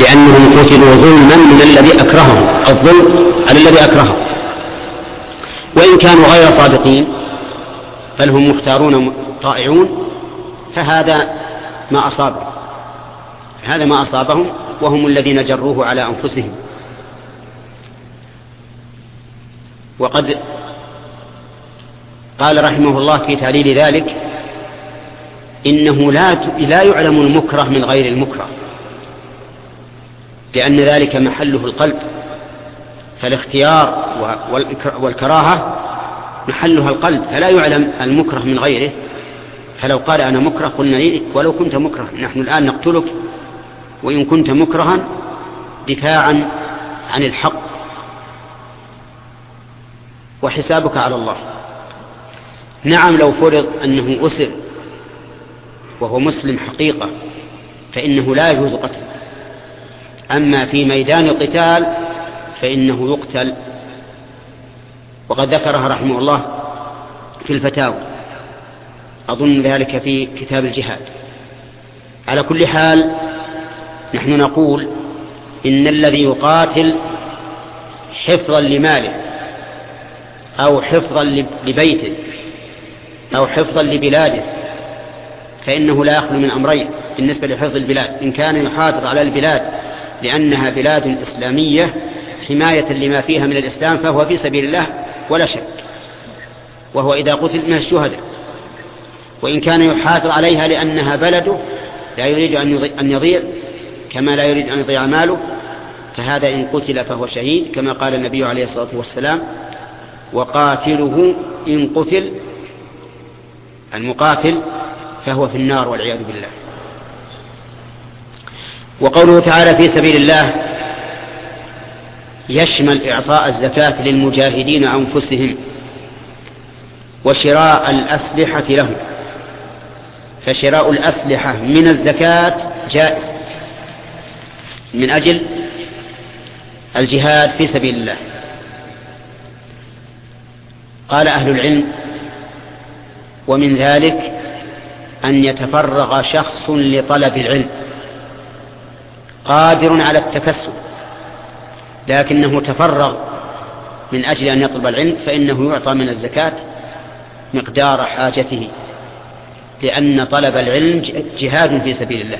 لأنهم قتلوا ظلما من الذي أكرههم، الظلم على الذي أكرههم. وإن كانوا غير صادقين بل هم مختارون طائعون فهذا ما أصابهم وهم الذين جروه على أنفسهم. وقد قال رحمه الله في تعليل ذلك: إنه لا يعلم المكره من غير المكره، لأن ذلك محله القلب، فالاختيار والكراهة محلها القلب، فلا يعلم المكره من غيره. فلو قال أنا مكره قلنا لي ولو كنت مكره، نحن الآن نقتلك وإن كنت مكرها دفاعا عن الحق، وحسابك على الله. نعم لو فرض أنه أسر وهو مسلم حقيقة فإنه لا يجوز قتله، أما في ميدان القتال فإنه يقتل. وقد ذكرها رحمه الله في الفتاوى، أظن ذلك في كتاب الجهاد. على كل حال نحن نقول إن الذي يقاتل حفظا لماله أو حفظا لبيته أو حفظا لبلاده فإنه لا يخلو من أمرين بالنسبة لحفظ البلاد: إن كان يحافظ على البلاد لأنها بلاد إسلامية حماية لما فيها من الإسلام فهو في سبيل الله ولا شك، وهو إذا قتل من الشهداء. وإن كان يحافظ عليها لأنها بلده لا يريد أن يضيع كما لا يريد أن يضيع ماله، فهذا إن قتل فهو شهيد، كما قال النبي عليه الصلاة والسلام: وقاتله إن قتل، المقاتل فهو في النار والعياذ بالله. وقوله تعالى في سبيل الله يشمل إعطاء الزكاة للمجاهدين أنفسهم وشراء الأسلحة لهم، فشراء الأسلحة من الزكاة جائز من أجل الجهاد في سبيل الله. قال أهل العلم: ومن ذلك أن يتفرغ شخص لطلب العلم قادر على التكسب لكنه تفرغ من أجل أن يطلب العلم، فإنه يعطى من الزكاة مقدار حاجته، لأن طلب العلم جهاد في سبيل الله.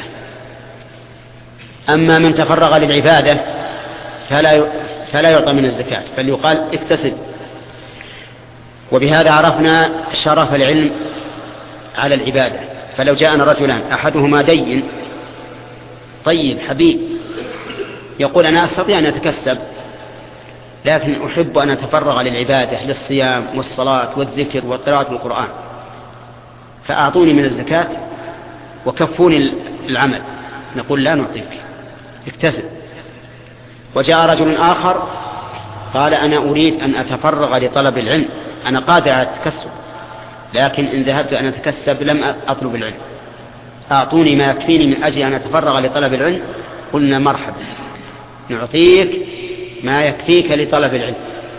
أما من تفرغ للعبادة فلا يعطى من الزكاة، بل يقال اكتسب. وبهذا عرفنا شرف العلم على العبادة. فلو جاءنا رجلان أحدهما دين طيب حبيب يقول أنا أستطيع أن أتكسب لكن أحب أن أتفرغ للعبادة للصيام والصلاة والذكر وقراءة القرآن، فأعطوني من الزكاة وكفوني العمل، نقول لا نعطيك، اكتسب. وجاء رجل آخر قال أنا أريد أن أتفرغ لطلب العلم، أنا قادر على التكسب لكن إن ذهبت أن أتكسب لم أطلب العلم، أعطوني ما يكفيني من أجل أن أتفرغ لطلب العلم. قلنا مرحبا، نعطيك ما يكفيك لطلب العلم.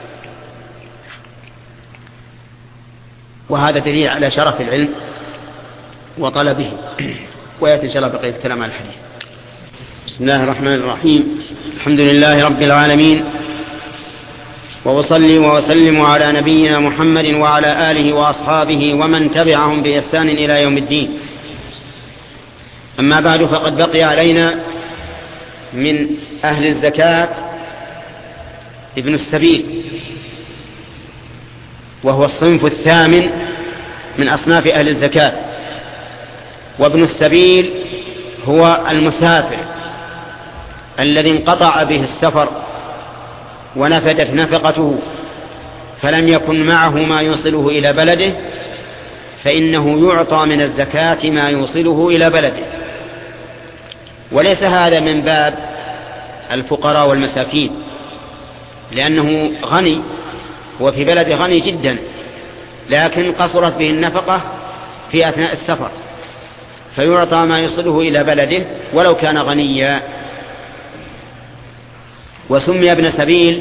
وهذا دليل على شرف العلم وطلبه. ويأتي إن شاء الله بقية الكلام على الحديث. بسم الله الرحمن الرحيم. الحمد لله رب العالمين، وأصلي وأسلم على نبينا محمد وعلى آله وأصحابه ومن تبعهم بإحسان إلى يوم الدين. أما بعد، فقد بقي علينا من أهل الزكاة ابن السبيل، وهو الصنف الثامن من أصناف أهل الزكاة. وابن السبيل هو المسافر الذي انقطع به السفر ونفدت نفقته فلم يكن معه ما يوصله إلى بلده، فإنه يعطى من الزكاة ما يوصله إلى بلده. وليس هذا من باب الفقراء والمساكين، لأنه غني وفي بلد غني جدا لكن قصرت به النفقة في أثناء السفر، فيعطى ما يوصله إلى بلده ولو كان غنيا. وسمي ابن سبيل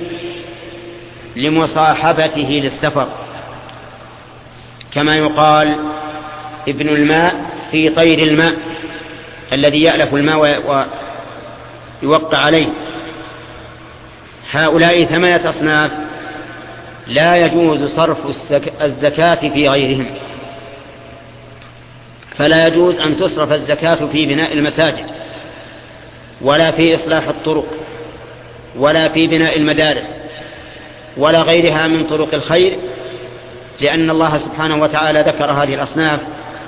لمصاحبته للسفر، كما يقال ابن الماء في طير الماء الذي يألف الماء يوقع عليه. هؤلاء 8 أصناف لا يجوز صرف الزكاة في غيرهم، فلا يجوز أن تصرف الزكاة في بناء المساجد، ولا في إصلاح الطرق، ولا في بناء المدارس، ولا غيرها من طرق الخير، لأن الله سبحانه وتعالى ذكر هذه الأصناف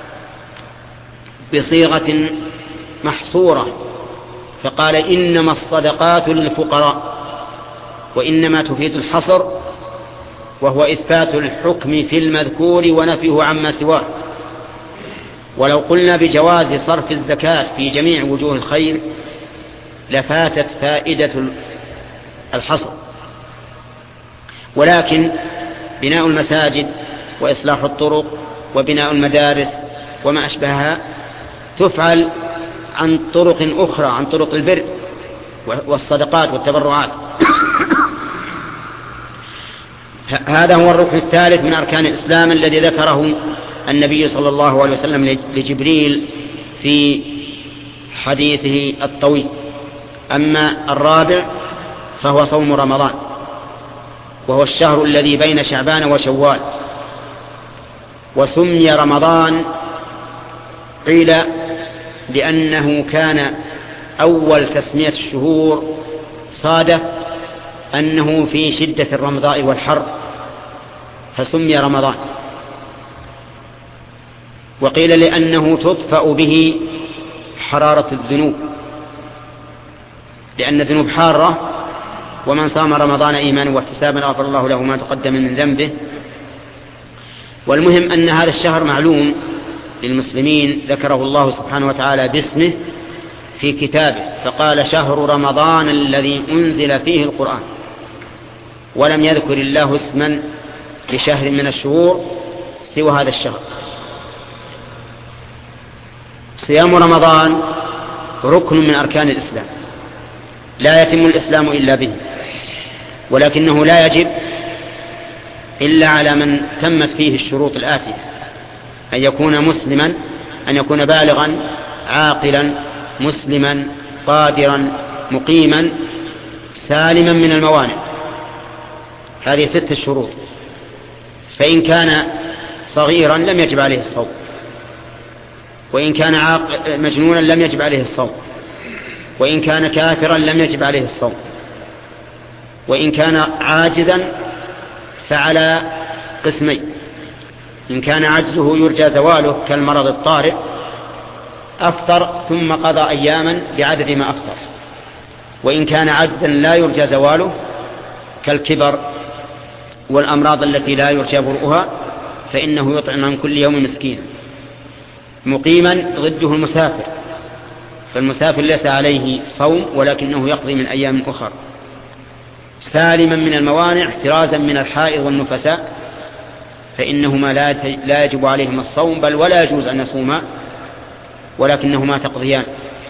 بصيغة محصورة، فقال إنما الصدقات للفقراء، وإنما تفيد الحصر، وهو إثبات الحكم في المذكور ونفيه عما سواه. ولو قلنا بجواز صرف الزكاة في جميع وجوه الخير لفاتت فائدة الحصر، ولكن بناء المساجد وإصلاح الطرق وبناء المدارس وما أشبهها تفعل عن طرق أخرى، عن طرق البر والصدقات والتبرعات. هذا هو الركن الثالث من أركان الإسلام الذي ذكره النبي صلى الله عليه وسلم لجبريل في حديثه الطويل. أما الرابع فهو صوم رمضان، وهو الشهر الذي بين شعبان وشوال. وسمي رمضان قيل لأنه كان أول تسمية الشهور صادف أنه في شدة الرمضاء والحر فسمي رمضان. وقيل لأنه تطفأ به حرارة الذنوب، لأن الذنوب حارة، ومن صام رمضان إيمانا واحتسابا غفر الله له ما تقدم من ذنبه. والمهم أن هذا الشهر معلوم للمسلمين، ذكره الله سبحانه وتعالى باسمه في كتابه، فقال شهر رمضان الذي أنزل فيه القرآن، ولم يذكر الله اسما لشهر من الشهور سوى هذا الشهر. صيام رمضان ركن من أركان الإسلام، لا يتم الإسلام إلا به، ولكنه لا يجب إلا على من تمت فيه الشروط الآتية: أن يكون مسلما، أن يكون بالغا عاقلا مسلما قادرا مقيما سالما من الموانع. هذه 6 شروط. فإن كان صغيرا لم يجب عليه الصوم، وإن كان مجنونا لم يجب عليه الصوم، وإن كان كافرا لم يجب عليه الصوم، وإن كان عاجزا فعلى قسمين: إن كان عجزه يرجى زواله كالمرض الطارئ أفطر ثم قضى أياما بعدد ما أفطر، وإن كان عجزا لا يرجى زواله كالكبر والأمراض التي لا يرجى برؤها فإنه يطعم عن كل يوم مسكينا. مقيما ضده المسافر، فالمسافر ليس عليه صوم ولكنه يقضي من أيام أخرى. سالما من الموانع احترازا من الحائض والنفساء، فإنهما لا يجب عليهما الصوم، بل ولا يجوز أن يصوما، ولكنهما تقضيان.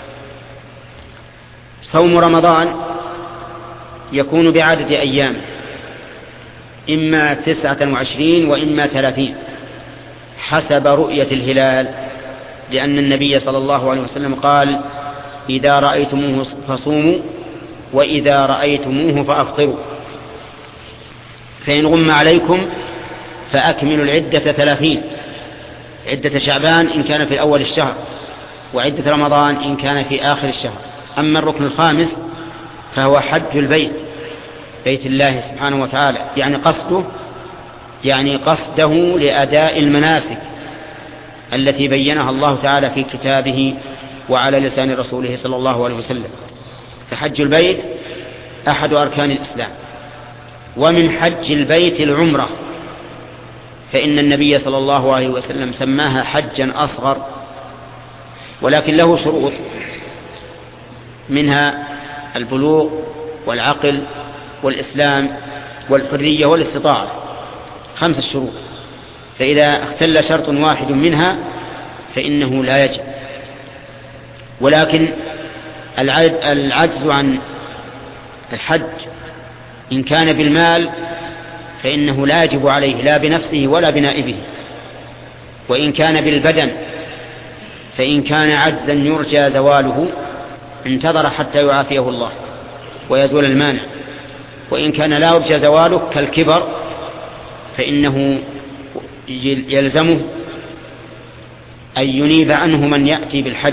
صوم رمضان يكون بعدد أيام، إما 29 وإما 30 حسب رؤية الهلال، لأن النبي صلى الله عليه وسلم قال: إذا رأيتموه فصوموا وإذا رأيتموه فأفطروا، فإن غم عليكم فأكملوا العدة 30، عدة شعبان إن كان في أول الشهر، وعدة رمضان إن كان في آخر الشهر. أما الركن الخامس فهو حج البيت، بيت الله سبحانه وتعالى، يعني قصده لأداء المناسك التي بينها الله تعالى في كتابه وعلى لسان رسوله صلى الله عليه وسلم. فحج البيت أحد أركان الإسلام. ومن حج البيت العمرة، فإن النبي صلى الله عليه وسلم سماها حجا أصغر، ولكن له شروط، منها البلوغ والعقل والإسلام والحرية والاستطاعة، 5 شروط، فإذا اختل شرط واحد منها فإنه لا يجب. ولكن العجز عن الحج إن كان بالمال فإنه لا يجب عليه لا بنفسه ولا بنائبه، وإن كان بالبدن فإن كان عجزا يرجى زواله انتظر حتى يعافيه الله ويزول المانع. وإن كان لا يرجى زواله كالكبر فإنه يلزمه أن ينيب عنه من يأتي بالحج،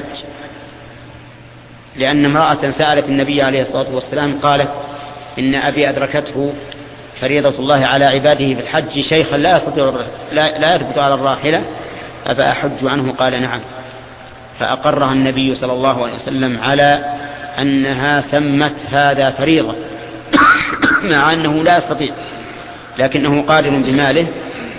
لأن امرأة سألت النبي عليه الصلاة والسلام قالت إن أبي أدركته فريضة الله على عباده بالحج شيخا لا يثبت على الراحلة أفأحج عنه؟ قال نعم. فأقرها النبي صلى الله عليه وسلم على أنها سمت هذا فريضة مع أنه لا يستطيع لكنه قادر بماله.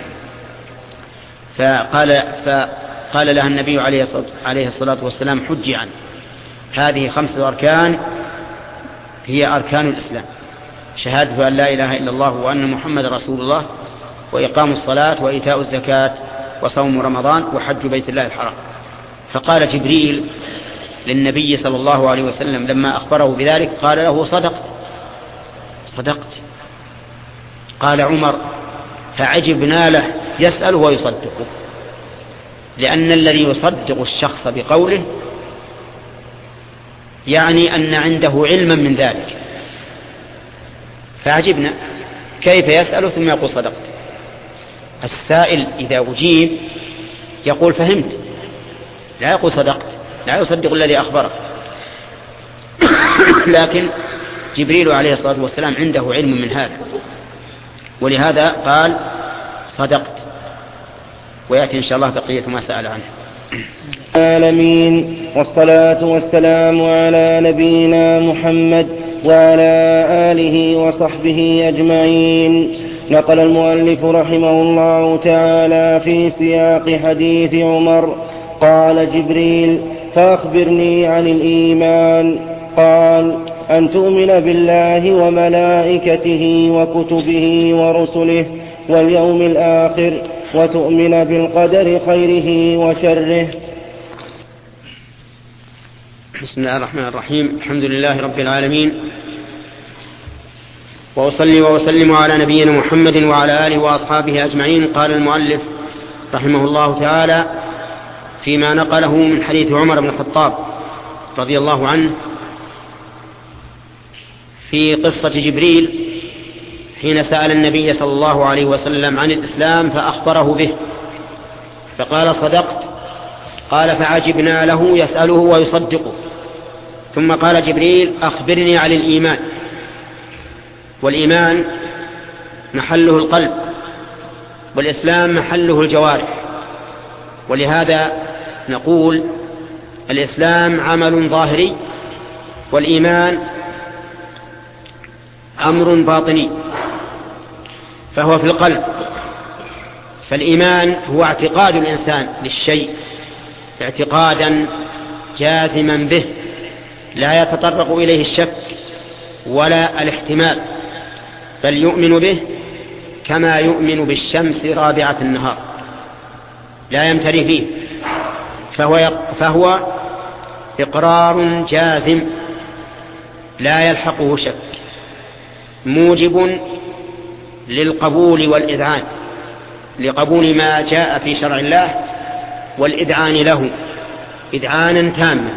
فقال لها النبي عليه الصلاة والسلام حجي عنه. هذه 5 أركان هي أركان الإسلام: شهادة أن لا إله إلا الله وأن محمد رسول الله، وإقام الصلاة، وإيتاء الزكاة، وصوم رمضان، وحج بيت الله الحرام. فقال جبريل للنبي صلى الله عليه وسلم لما أخبره بذلك قال له صدقت. قال عمر فعجبنا له يسأل ويصدقه، لأن الذي يصدق الشخص بقوله يعني أن عنده علما من ذلك. فعجبنا كيف يسأل ثم يقول صدقت. السائل إذا أجيب يقول فهمت، لا يقول صدقت، لا يصدق الذي أخبره. لكن جبريل عليه الصلاة والسلام عنده علم من هذا، ولهذا قال صدقت. ويأتي إن شاء الله بقية ما سأل عنه. العالمين، والصلاة والسلام على نبينا محمد وعلى آله وصحبه أجمعين. نقل المؤلف رحمه الله تعالى في سياق حديث عمر قال جبريل فأخبرني عن الإيمان. قال أن تؤمن بالله وملائكته وكتبه ورسله واليوم الآخر، وتؤمن بالقدر خيره وشره. بسم الله الرحمن الرحيم. الحمد لله رب العالمين، وأصلي وأسلم على نبينا محمد وعلى آله وأصحابه أجمعين. قال المؤلف رحمه الله تعالى فيما نقله من حديث عمر بن الخطاب رضي الله عنه في قصة جبريل حين سأل النبي صلى الله عليه وسلم عن الإسلام فأخبره به فقال صدقت. قال فعجبنا له يسأله ويصدقه. ثم قال جبريل أخبرني عن الإيمان. والإيمان محله القلب، والإسلام محله الجوارح. ولهذا نقول الإسلام عمل ظاهري، والإيمان أمر باطني، فهو في القلب. فالإيمان هو اعتقاد الإنسان للشيء اعتقادا جازما به لا يتطرق إليه الشك ولا الاحتمال، بل يؤمن به كما يؤمن بالشمس رابعة النهار لا يمتري فيه. فهو إقرار جازم لا يلحقه شك، موجب للقبول والإذعان، لقبول ما جاء في شرع الله والإذعان له إذعانا تاما.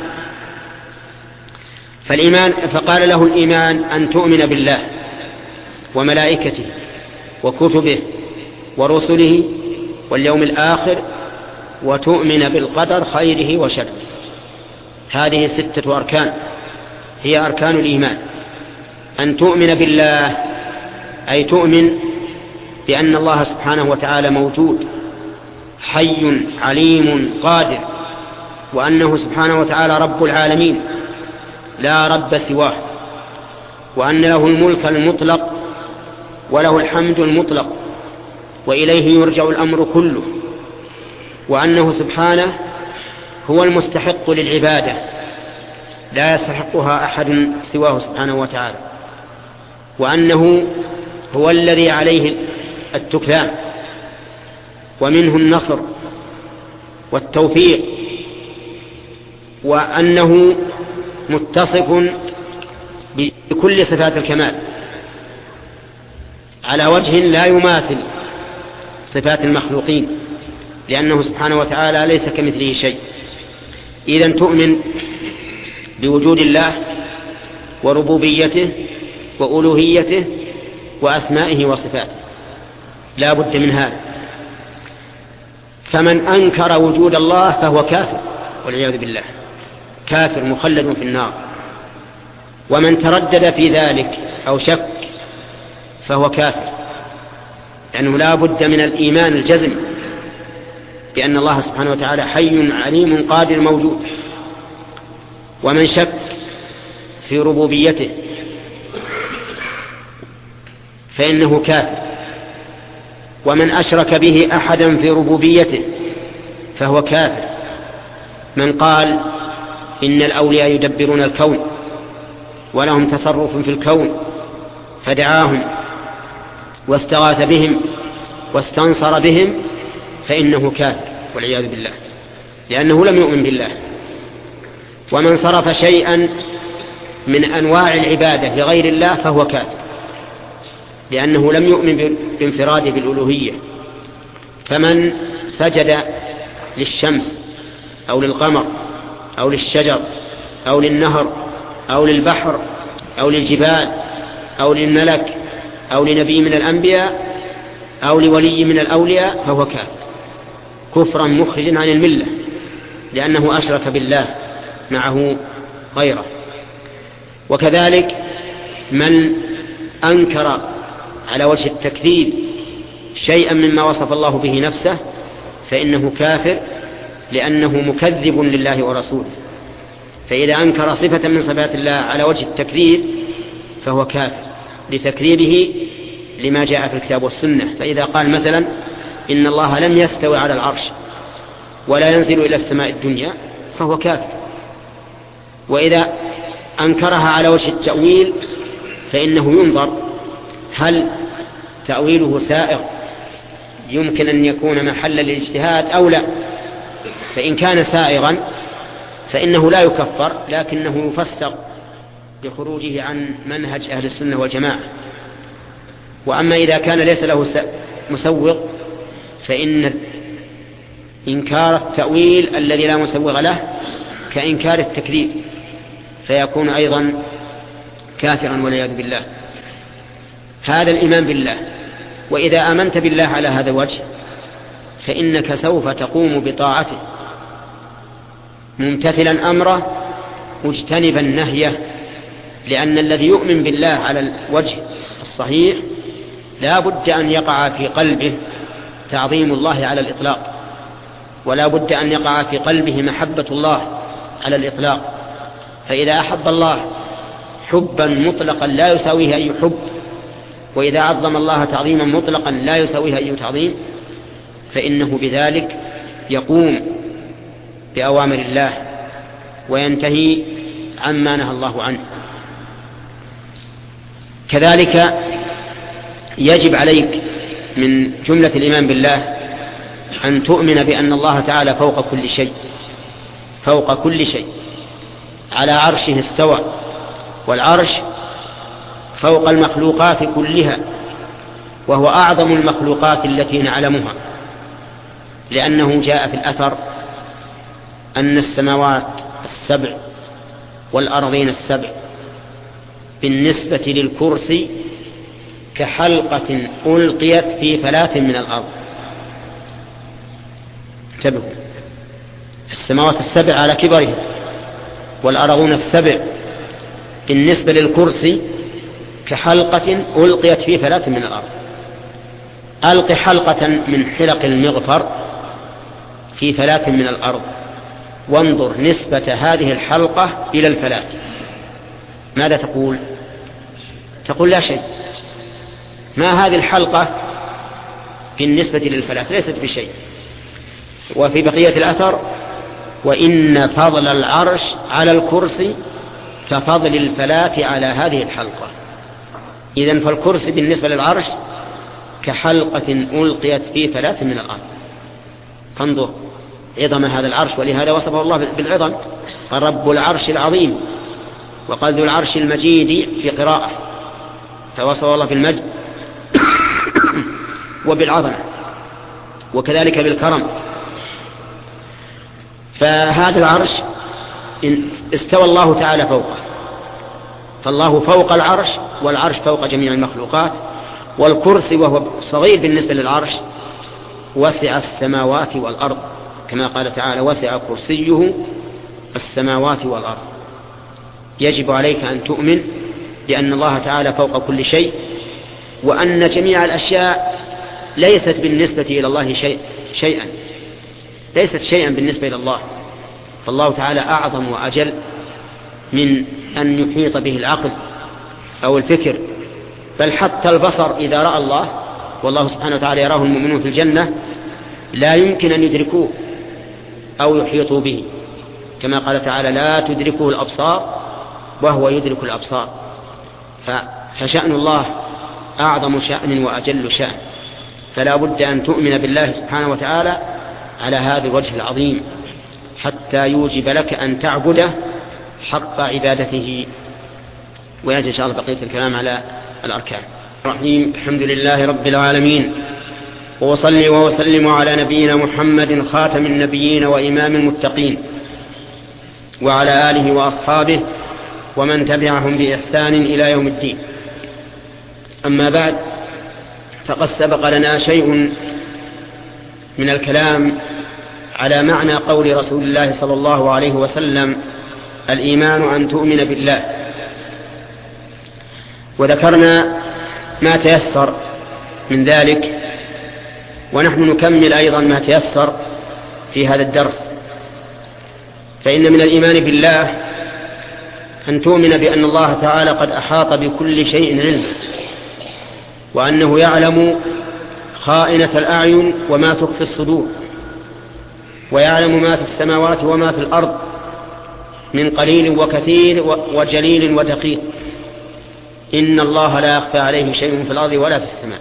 فقال له الإيمان أن تؤمن بالله وملائكته وكتبه ورسله واليوم الآخر، وتؤمن بالقدر خيره وشره. هذه 6 أركان هي أركان الإيمان. أن تؤمن بالله أي تؤمن بأن الله سبحانه وتعالى موجود حي عليم قادر، وأنه سبحانه وتعالى رب العالمين لا رب سواه، وأن له الملك المطلق وله الحمد المطلق وإليه يرجع الأمر كله، وأنه سبحانه هو المستحق للعبادة لا يستحقها أحد سواه سبحانه وتعالى، وأنه هو الذي عليه التكلان ومنه النصر والتوفيق، وأنه متصف بكل صفات الكمال على وجه لا يماثل صفات المخلوقين، لأنه سبحانه وتعالى ليس كمثله شيء. إذن تؤمن بوجود الله وربوبيته وألوهيته وأسمائه وصفاته، لا بد من هذا. فمن أنكر وجود الله فهو كافر والعياذ بالله، كافر مخلد في النار. ومن تردد في ذلك أو شك فهو كافر، لأنه لا بد من الإيمان الجزم بأن الله سبحانه وتعالى حي عليم قادر موجود. ومن شك في ربوبيته فإنه كافر. ومن أشرك به أحدا في ربوبيته فهو كافر. من قال إن الأولياء يدبرون الكون ولهم تصرف في الكون فدعاهم واستغاث بهم واستنصر بهم فإنه كافر والعياذ بالله، لأنه لم يؤمن بالله. ومن صرف شيئا من أنواع العبادة لغير الله فهو كافر، لأنه لم يؤمن بانفراده بالألوهية. فمن سجد للشمس أو للقمر أو للشجر أو للنهر أو للبحر أو للجبال أو للملك أو لنبي من الأنبياء أو لولي من الأولياء فهو كافر كفرا مخرجا عن الملة، لأنه أشرك بالله معه غيره. وكذلك من أنكر على وجه التكذيب شيئا مما وصف الله به نفسه فإنه كافر، لأنه مكذب لله ورسوله. فإذا أنكر صفة من صفات الله على وجه التكذيب فهو كافر لتكذيبه لما جاء في الكتاب والسنة. فإذا قال مثلا إن الله لم يستوي على العرش ولا ينزل إلى السماء الدنيا فهو كافر. وإذا أنكرها على وجه التأويل فإنه ينظر هل تأويله سائغ يمكن أن يكون محلا للاجتهاد أو لا. فإن كان سائغا فإنه لا يكفر، لكنه يفسر بخروجه عن منهج أهل السنة والجماعة. وأما إذا كان ليس له مسوغ فإن إنكار التأويل الذي لا مسوغ له كإنكار التكذيب، فيكون أيضا كافرا والعياذ بالله. هذا الإيمان بالله. وإذا آمنت بالله على هذا الوجه فإنك سوف تقوم بطاعته ممتثلا أمره مجتنبا نهيه، لأن الذي يؤمن بالله على الوجه الصحيح لا بد أن يقع في قلبه تعظيم الله على الإطلاق، ولا بد أن يقع في قلبه محبة الله على الإطلاق. فإذا أحب الله حبا مطلقا لا يساويه أي حب، وإذا عظم الله تعظيما مطلقا لا يساويه أي تعظيم، فإنه بذلك يقوم بأوامر الله وينتهي عما نهى الله عنه. كذلك يجب عليك من جملة الإيمان بالله أن تؤمن بأن الله تعالى فوق كل شيء، فوق كل شيء، على عرشه استوى، والعرش فوق المخلوقات كلها، وهو أعظم المخلوقات التي نعلمها، لأنه جاء في الأثر أن السماوات السبع والأرضين السبع بالنسبة للكرسي كحلقة ألقيت في فلاة من الأرض. انتبهوا، السماوات السبع على كبرها والأرضون السبع بالنسبة للكرسي كحلقة ألقيت في فلاة من الأرض. ألق حلقة من حلق المغفر في فلاة من الأرض، وانظر نسبة هذه الحلقة إلى الفلاة، ماذا تقول؟ تقول لا شيء. ما هذه الحلقة بالنسبة للفلاة؟ ليست بشيء. وفي بقية الأثر وإن فضل العرش على الكرسي كفضل الفلاة على هذه الحلقة. إذن فالكرسي بالنسبة للعرش كحلقة ألقيت في فلاة من الأرض. فانظر عظم هذا العرش، ولهذا وصفه الله بالعظم، رب العرش العظيم. وقال ذو العرش المجيد في قراءة، فوصفه الله بالمجد وبالعظمة، وكذلك بالكرم. فهذا العرش استوى الله تعالى فوقه، فالله فوق العرش، والعرش فوق جميع المخلوقات، والكرسي وهو صغير بالنسبة للعرش وسع السماوات والأرض، كما قال تعالى وسع كرسيه السماوات والأرض. يجب عليك أن تؤمن بأن الله تعالى فوق كل شيء، وأن جميع الأشياء ليست بالنسبة إلى الله شيئا، ليست شيئا بالنسبة إلى الله، فالله تعالى أعظم وأجل من أن يحيط به العقل أو الفكر، بل حتى البصر إذا رأى الله، والله سبحانه وتعالى يراه المؤمنون في الجنة، لا يمكن أن يدركوه أو يحيطوا به، كما قال تعالى لا تدركه الأبصار وهو يدرك الأبصار. فشأن الله أعظم شأن وأجل شأن، فلا بد أن تؤمن بالله سبحانه وتعالى على هذا الوجه العظيم حتى يوجب لك أن تعبده حق عبادته. ويأتي إن شاء الله بقية الكلام على الأركان. الرحيم. الحمد لله رب العالمين، وأصلي وأسلم على نبينا محمد خاتم النبيين وإمام المتقين، وعلى آله وأصحابه ومن تبعهم بإحسان إلى يوم الدين. أما بعد، فقد سبق لنا شيء من الكلام على معنى قول رسول الله صلى الله عليه وسلم الإيمان أن تؤمن بالله، وذكرنا ما تيسر من ذلك، ونحن نكمل أيضا ما تيسر في هذا الدرس. فإن من الإيمان بالله أن تؤمن بأن الله تعالى قد أحاط بكل شيء علما، وأنه يعلم خائنة الأعين وما تخفي الصدور، ويعلم ما في السماوات وما في الأرض من قليل وكثير وجليل ودقيق. إن الله لا يخفى عليه شيء في الأرض ولا في السماء.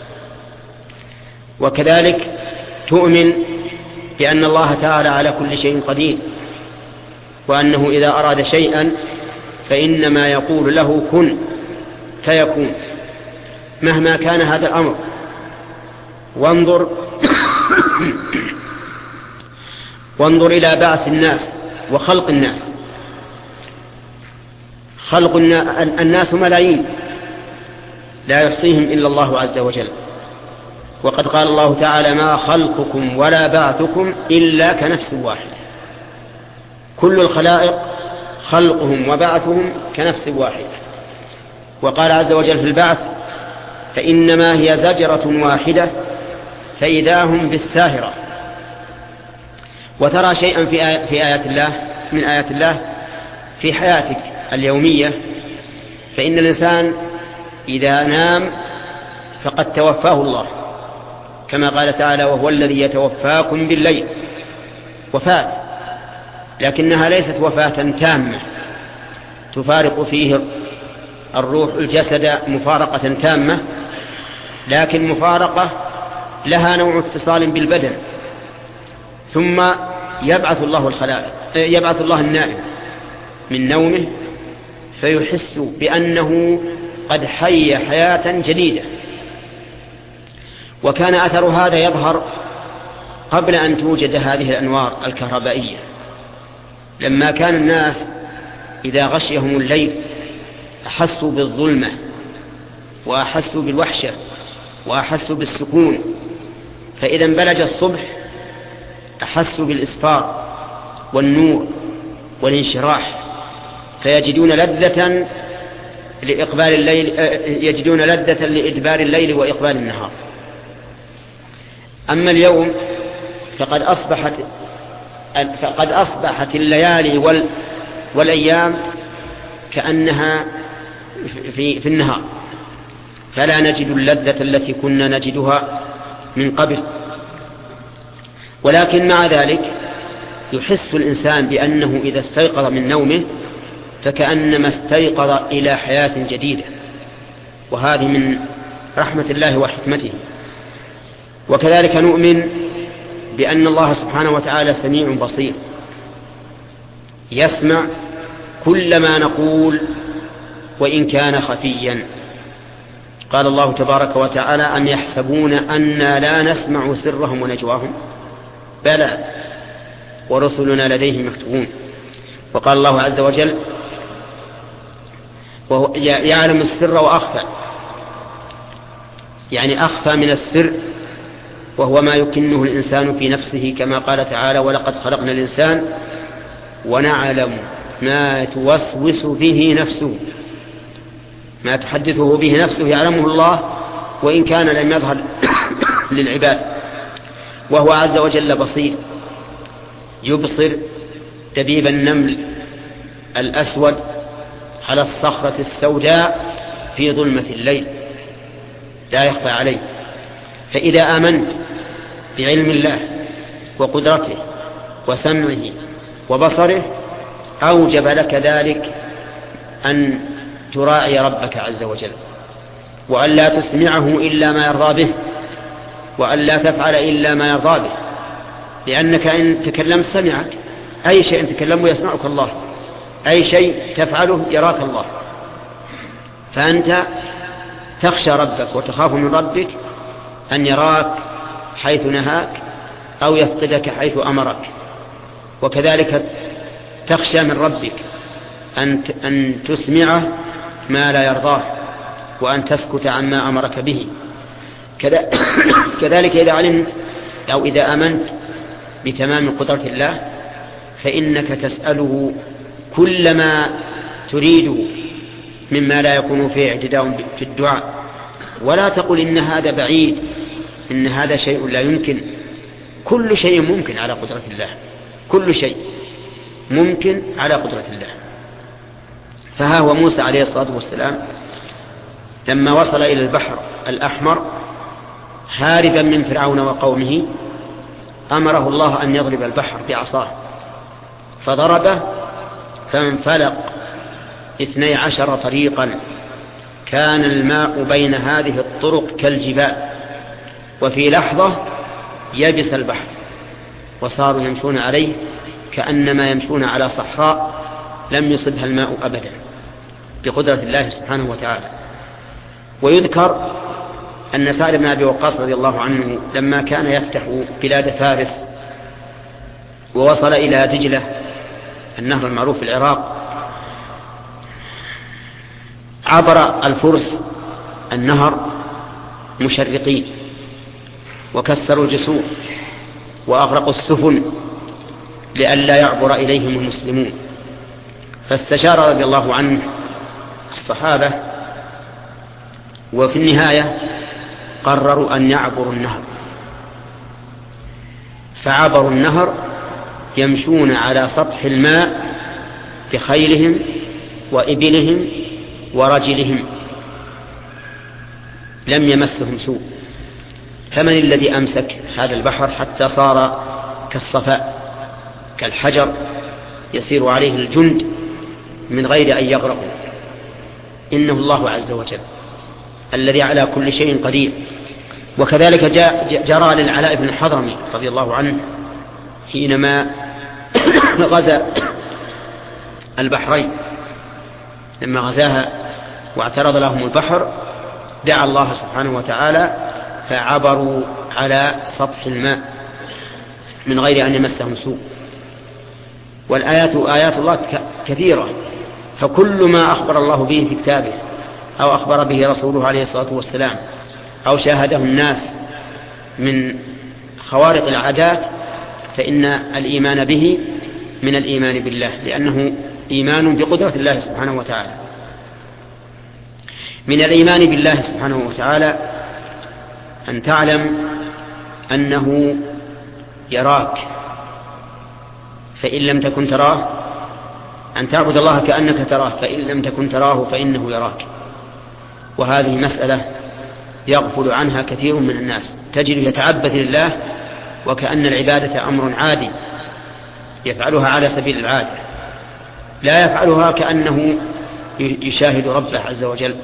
وكذلك تؤمن بأن الله تعالى على كل شيء قدير، وأنه إذا أراد شيئا فإنما يقول له كن فيكون مهما كان هذا الأمر. وانظر إلى بعث الناس وخلق الناس. خلق الناس ملايين لا يحصيهم إلا الله عز وجل، وقد قال الله تعالى ما خلقكم ولا بعثكم إلا كنفس واحدة. كل الخلائق خلقهم وبعثهم كنفس واحدة. وقال عز وجل في البعث فإنما هي زجرة واحدة فإذا هم بالساهرة. وترى شيئا في آيات الله من آيات الله في حياتك اليومية، فإن الإنسان إذا نام فقد توفاه الله، كما قال تعالى وهو الذي يتوفاكم بالليل. وفاة، لكنها ليست وفاة تامة تفارق فيه الروح الجسد مفارقة تامة، لكن مفارقة لها نوع اتصال بالبدن. ثم يبعث الله النائم من نومه فيحس بأنه قد حي حياة جديدة. وكان أثر هذا يظهر قبل أن توجد هذه الأنوار الكهربائية، لما كان الناس إذا غشيهم الليل أحسوا بالظلمة وأحسوا بالوحشة وأحسوا بالسكون، فإذا بلج الصبح أحسوا بالإسفار والنور والانشراح، فيجدون لذة لإقبال الليل، يجدون لذة لإدبار الليل وإقبال النهار. أما اليوم فقد أصبحت الليالي والأيام كأنها في النهار، فلا نجد اللذة التي كنا نجدها من قبل. ولكن مع ذلك يحس الإنسان بأنه إذا استيقظ من نومه فكأنما استيقظ إلى حياة جديدة، وهذه من رحمة الله وحكمته. وكذلك نؤمن بأن الله سبحانه وتعالى سميع بصير، يسمع كل ما نقول وإن كان خفيا. قال الله تبارك وتعالى أم يحسبون أنا لا نسمع سرهم ونجواهم بلى ورسلنا لديهم مكتوبون. وقال الله عز وجل وهو يعلم السر وأخفى، يعني أخفى من السر، وهو ما يكنه الإنسان في نفسه، كما قال تعالى ولقد خلقنا الإنسان ونعلم ما توسوس به نفسه، ما تحدثه به نفسه يعلمه الله وإن كان لم يظهر للعباد. وهو عز وجل بصير، يبصر دبيب النمل الأسود على الصخرة السوداء في ظلمة الليل، لا يخفى عليه. فإذا آمنت بعلم الله وقدرته وسمعه وبصره أوجب لك ذلك أن تراعي ربك عز وجل، وأن لا تسمعه إلا ما يرضى به، وأن لا تفعل إلا ما يرضى به، لأنك إن تكلمت سمعك، أي شيء تكلمه يسمعك الله، أي شيء تفعله يراك الله. فأنت تخشى ربك وتخاف من ربك أن يراك حيث نهاك أو يفقدك حيث أمرك، وكذلك تخشى من ربك أن تسمعه ما لا يرضاه وأن تسكت عما أمرك به. كذلك إذا علمت أو إذا آمنت بتمام قدرة الله فإنك تسأله كل ما تريده مما لا يكون فيه اعتداء في الدعاء، ولا تقل إن هذا بعيد، إن هذا شيء لا يمكن. كل شيء ممكن على قدرة الله، كل شيء ممكن على قدرة الله. فها هو موسى عليه الصلاة والسلام لما وصل إلى البحر الأحمر هاربا من فرعون وقومه أمره الله أن يضرب البحر بعصاه، فضربه فانفلق 12 طريقا، كان الماء بين هذه الطرق كالجبال، وفي لحظة يبس البحر وصاروا يمشون عليه كأنما يمشون على صحراء لم يصبها الماء أبدا بقدرة الله سبحانه وتعالى. ويذكر أن سعد بن أبي وقاص رضي الله عنه لما كان يفتح بلاد فارس ووصل إلى دجلة النهر المعروف في العراق، عبر الفرس النهر مشرقين وكسروا الجسور وأغرقوا السفن لئلا يعبر إليهم المسلمون، فاستشار رضي الله عنه الصحابة، وفي النهاية قرروا أن يعبروا النهر، فعبروا النهر يمشون على سطح الماء بخيلهم وإبلهم ورجلهم لم يمسهم سوء. فمن الذي أمسك هذا البحر حتى صار كالصفاء كالحجر يسير عليه الجند من غير أن يغرقوا؟ إنه الله عز وجل الذي على كل شيء قدير. وكذلك جرى للعلاء بن الحضرمي رضي الله عنه حينما غزا البحرين، لما غزاها واعترض لهم البحر دعا الله سبحانه وتعالى فعبروا على سطح الماء من غير أن يمسهم سوء. والآيات آيات الله كثيرة، فكل ما أخبر الله به في كتابه أو أخبر به رسوله عليه الصلاة والسلام أو شاهده الناس من خوارق العادات فإن الإيمان به من الإيمان بالله، لأنه إيمان بقدرة الله سبحانه وتعالى. من الإيمان بالله سبحانه وتعالى أن تعلم أنه يراك، فإن لم تكن تراه، أن تعبد الله كأنك تراه، فإن لم تكن تراه فإنه يراك. وهذه مسألة يغفل عنها كثير من الناس، تجد يتعبد لله وكأن العبادة أمر عادي يفعلها على سبيل العادة، لا يفعلها كأنه يشاهد ربه عز وجل.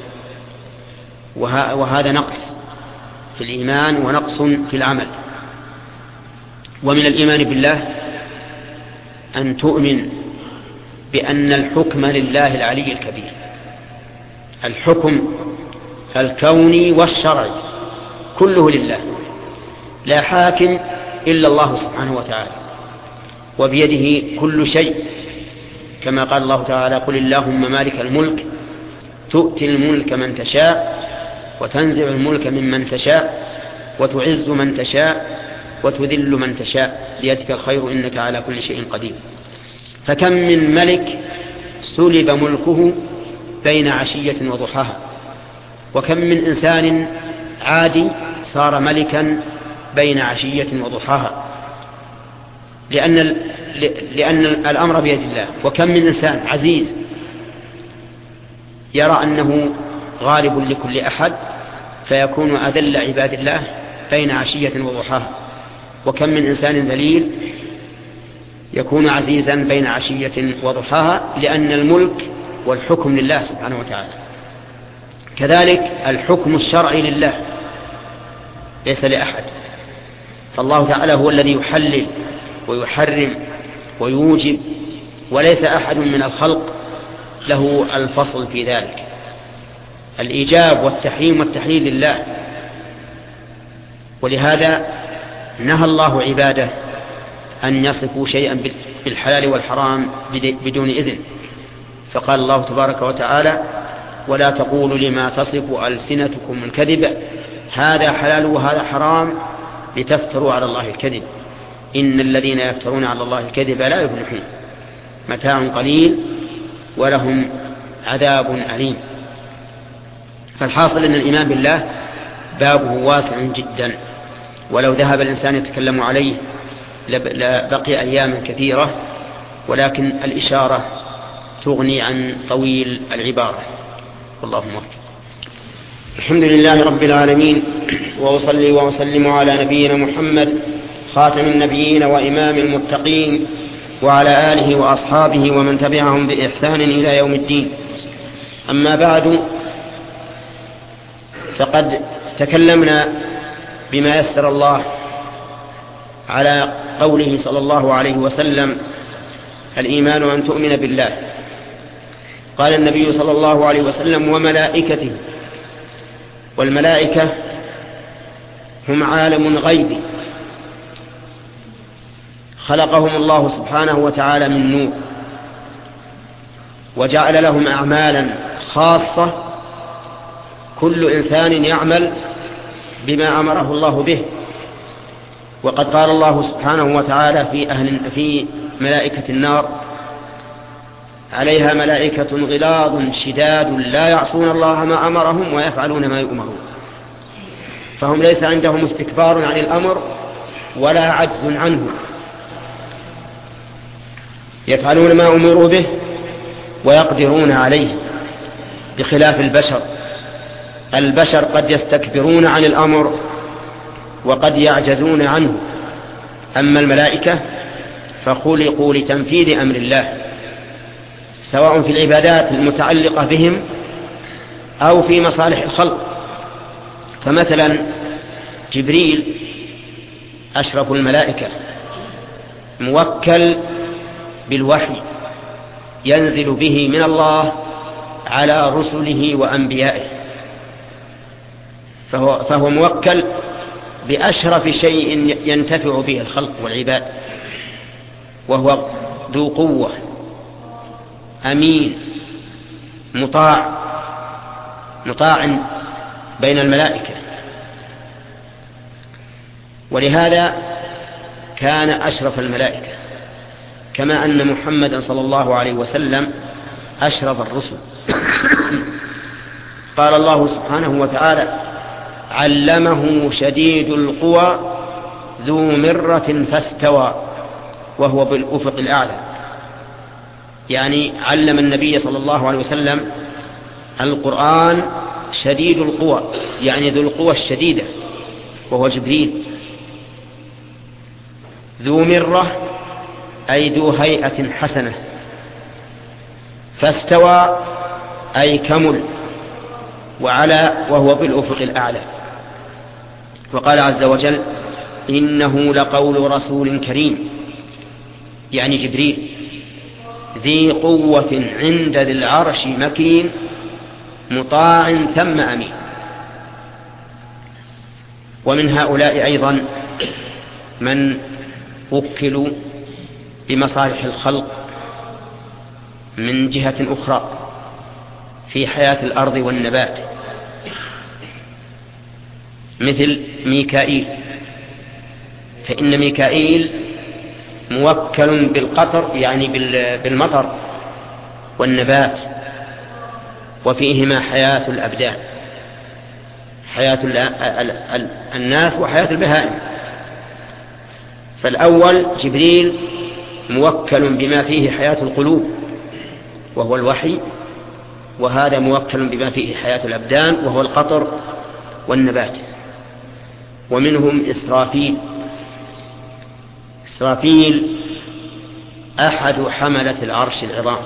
وهذا نقص في الإيمان ونقص في العمل. ومن الإيمان بالله أن تؤمن بأن الحكم لله العلي الكبير، الحكم الكوني والشرعي كله لله، لا حاكم إلا الله سبحانه وتعالى، وبيده كل شيء، كما قال الله تعالى: قل اللهم مالك الملك تؤتي الملك من تشاء وتنزع الملك ممن تشاء وتعز من تشاء وتذل من تشاء بيدك الخير إنك على كل شيء قدير. فكم من ملك سلب ملكه بين عشية وضحاها، وكم من إنسان عادي صار ملكا بين عشية وضحاها، لأن الأمر بيد الله. وكم من إنسان عزيز يرى أنه غالب لكل أحد فيكون أذل عباد الله بين عشية وضحاها. وكم من إنسان ذليل يكون عزيزا بين عشية وضحاها، لأن الملك والحكم لله سبحانه وتعالى. كذلك الحكم الشرعي لله ليس لأحد، فالله تعالى هو الذي يحلل ويحرم ويوجب، وليس أحد من الخلق له الفصل في ذلك. الإيجاب والتحريم والتحليل لله. ولهذا نهى الله عباده أن يصفوا شيئا بالحلال والحرام بدون إذن، فقال الله تبارك وتعالى: ولا تقولوا لما تصف ألسنتكم الكذب هذا حلال وهذا حرام لتفتروا على الله الكذب إن الذين يفترون على الله الكذب لا يفلحون متاع قليل ولهم عذاب أليم. فالحاصل أن الإيمان بالله بابه واسع جدا، ولو ذهب الإنسان يتكلم عليه لبقي أيام كثيرة، ولكن الإشارة تغني عن طويل العبارة. والله موفق. الحمد لله رب العالمين، وأصلي وأسلم على نبينا محمد خاتم النبيين وإمام المتقين، وعلى آله وأصحابه ومن تبعهم بإحسان إلى يوم الدين. أما بعد، فقد تكلمنا بما يسر الله على قوله صلى الله عليه وسلم: الإيمان أن تؤمن بالله. قال النبي صلى الله عليه وسلم: وملائكته. والملائكة هم عالم غيبي خلقهم الله سبحانه وتعالى من نور، وجعل لهم أعمالا خاصة، كل إنسان يعمل بما أمره الله به. وقد قال الله سبحانه وتعالى في ملائكة النار: عليها ملائكة غلاظ شداد لا يعصون الله ما أمرهم ويفعلون ما يؤمرون. فهم ليس عندهم استكبار عن الأمر ولا عجز عنه، يفعلون ما أمروا به ويقدرون عليه، بخلاف البشر قد يستكبرون عن الأمر وقد يعجزون عنه. أما الملائكة فخلقوا لتنفيذ أمر الله، سواء في العبادات المتعلقة بهم أو في مصالح الخلق. فمثلا جبريل أشرف الملائكة، موكل بالوحي ينزل به من الله على رسله وأنبيائه، فهو موكل بأشرف شيء ينتفع به الخلق والعباد، وهو ذو قوة أمين مطاع بين الملائكة. ولهذا كان أشرف الملائكة، كما أن محمدا صلى الله عليه وسلم أشرف الرسل. قال الله سبحانه وتعالى: علمه شديد القوى ذو مرة فاستوى وهو بالأفق الأعلى. يعني علم النبي صلى الله عليه وسلم القرآن شديد القوى، يعني ذو القوى الشديدة، وهو جبريل. ذو مرة أي ذو هيئة حسنة، فاستوى أي كمل، وعلى وهو بالأفق الأعلى. وقال عز وجل: إنه لقول رسول كريم، يعني جبريل، ذي قوة عند ذي العرش مكين مطاع ثم أمين. ومن هؤلاء أيضا من وكلوا بمصالح الخلق من جهة أخرى في حياة الأرض والنبات، مثل ميكائيل، فإن ميكائيل موكل بالقطر يعني بالمطر والنبات، وفيهما حياة الأبدان، حياة الناس وحياة البهائم. فالأول جبريل موكل بما فيه حياة القلوب وهو الوحي، وهذا موكل بما فيه حياة الأبدان وهو القطر والنبات. ومنهم إسرافيل. إسرافيل أحد حملة العرش العظام،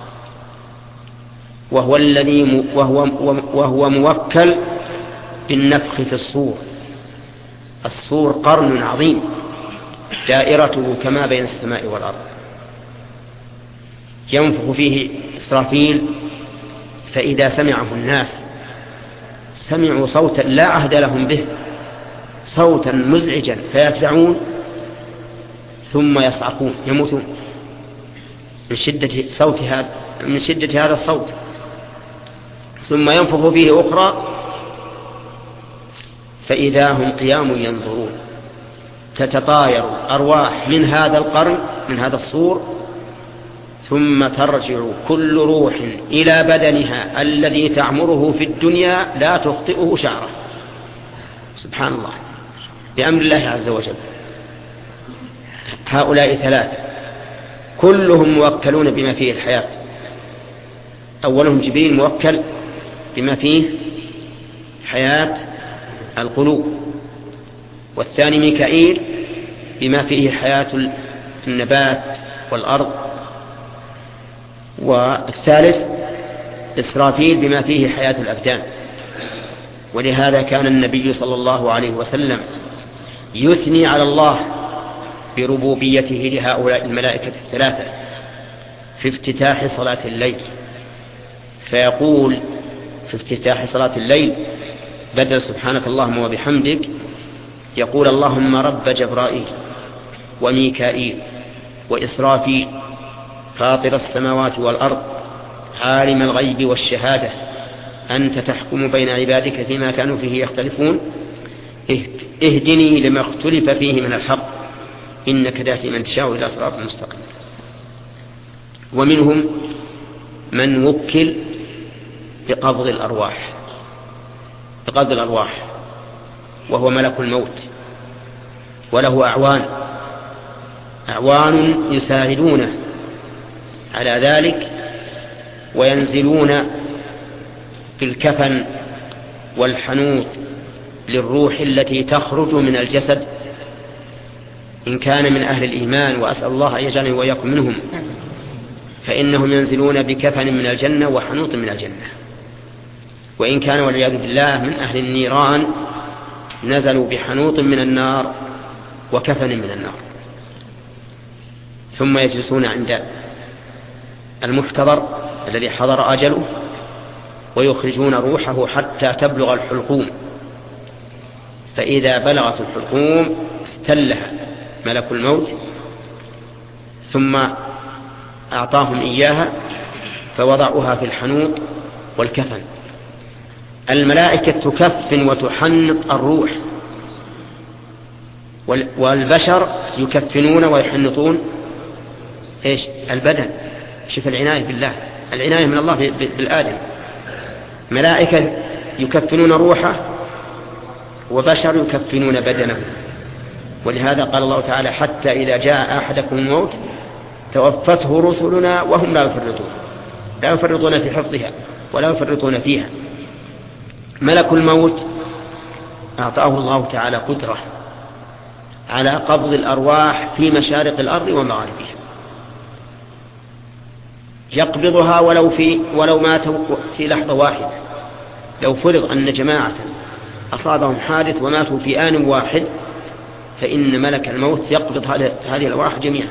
وهو موكل بالنفخ في الصور. الصور قرن عظيم دائرته كما بين السماء والأرض، ينفخ فيه إسرافيل، فإذا سمعه الناس سمعوا صوتا لا عهد لهم به، صوتا مزعجا فيفزعون ثم يصعقون يموتون من شدة هذا الصوت. ثم ينفخ فيه أخرى فإذا هم قيام ينظرون، تتطاير أرواح من هذا القرن من هذا الصور، ثم ترجع كل روح إلى بدنها الذي تعمره في الدنيا لا تخطئه شعره. سبحان الله، بأمر الله عز وجل. هؤلاء ثلاثة كلهم موكلون بما فيه الحياة. أولهم جبريل موكل بما فيه حياة القلوب، والثاني ميكائيل بما فيه حياة النبات والأرض، والثالث إسرافيل بما فيه حياة الأبدان. ولهذا كان النبي صلى الله عليه وسلم يثني على الله بربوبيته لهؤلاء الملائكة الثلاثة في افتتاح صلاة الليل، فيقول في افتتاح صلاة الليل بدل سبحانك اللهم وبحمدك يقول اللهم رب جبرائيل وميكائيل وإسرافيل فاطر السماوات والأرض عالم الغيب والشهادة أنت تحكم بين عبادك فيما كانوا فيه يختلفون اهدني لما اختلف فيه من الحق إنك تهدي من تشاء إلى صراط مستقيم. ومنهم من وكل بقبض الأرواح وهو ملك الموت، وله أعوان يساعدونه على ذلك، وينزلون في الكفن والحنوط للروح التي تخرج من الجسد إن كان من أهل الإيمان، وأسأل الله أن يجعلني وإياكم منهم، فإنهم ينزلون بكفن من الجنة وحنوط من الجنة. وإن كان والعياذ بالله من أهل النيران نزلوا بحنوط من النار وكفن من النار. ثم يجلسون عند المحتضر الذي حضر أجله ويخرجون روحه حتى تبلغ الحلقوم، فإذا بلغت الحلقوم استلها ملك الموت ثم أعطاهم إياها فوضعوها في الحنوط والكفن. الملائكة تكفن وتحنط الروح، والبشر يكفنون ويحنطون إيش؟ البدن. شوف العناية بالله، العناية من الله بالآدم. ملائكة يكفنون روحه وبشر يكفنون بدنه. ولهذا قال الله تعالى حتى إذا جاء أحدكم الموت توفته رسلنا وهم لا يفرطون في حفظها ولا يفرطون فيها. ملك الموت أعطاه الله تعالى قدرة على قبض الأرواح في مشارق الأرض ومغاربها، يقبضها ولو ماتوا في لحظة واحدة. لو فرض أن جماعة أصابهم حادث وماتوا في آن واحد فإن ملك الموت يقبض هذه الأرواح جميعا.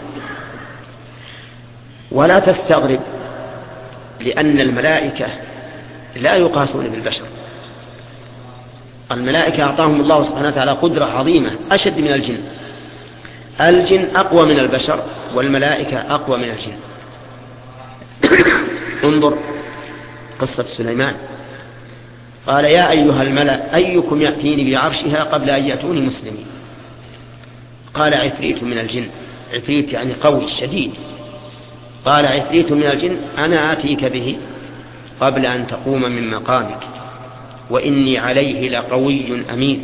ولا تستغرب، لأن الملائكة لا يقاسون بالبشر. الملائكة أعطاهم الله سبحانه وتعالى قدرة عظيمة أشد من الجن. الجن أقوى من البشر والملائكة أقوى من الجن. انظر قصة سليمان، قال يا أيها الملأ أيكم يأتيني بعرشها قبل أن يأتوني مسلمين. قال عفريت من الجن، عفريت يعني قوي شديد، قال عفريت من الجن أنا آتيك به قبل أن تقوم من مقامك وإني عليه لقوي أمين.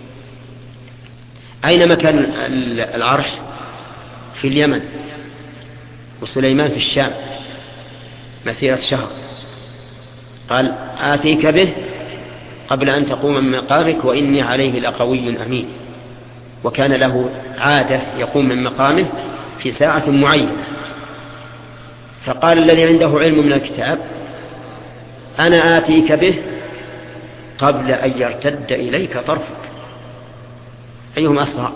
أين مكان العرش؟ في اليمن، وسليمان في الشام مسيرة شهر. قال آتيك به قبل أن تقوم من مقامك وإني عليه لقوي أمين. وكان له عادة يقوم من مقامه في ساعة معينة. فقال الذي عنده علم من الكتاب أنا آتيك به قبل أن يرتد إليك طرفك. أيهما أسرع؟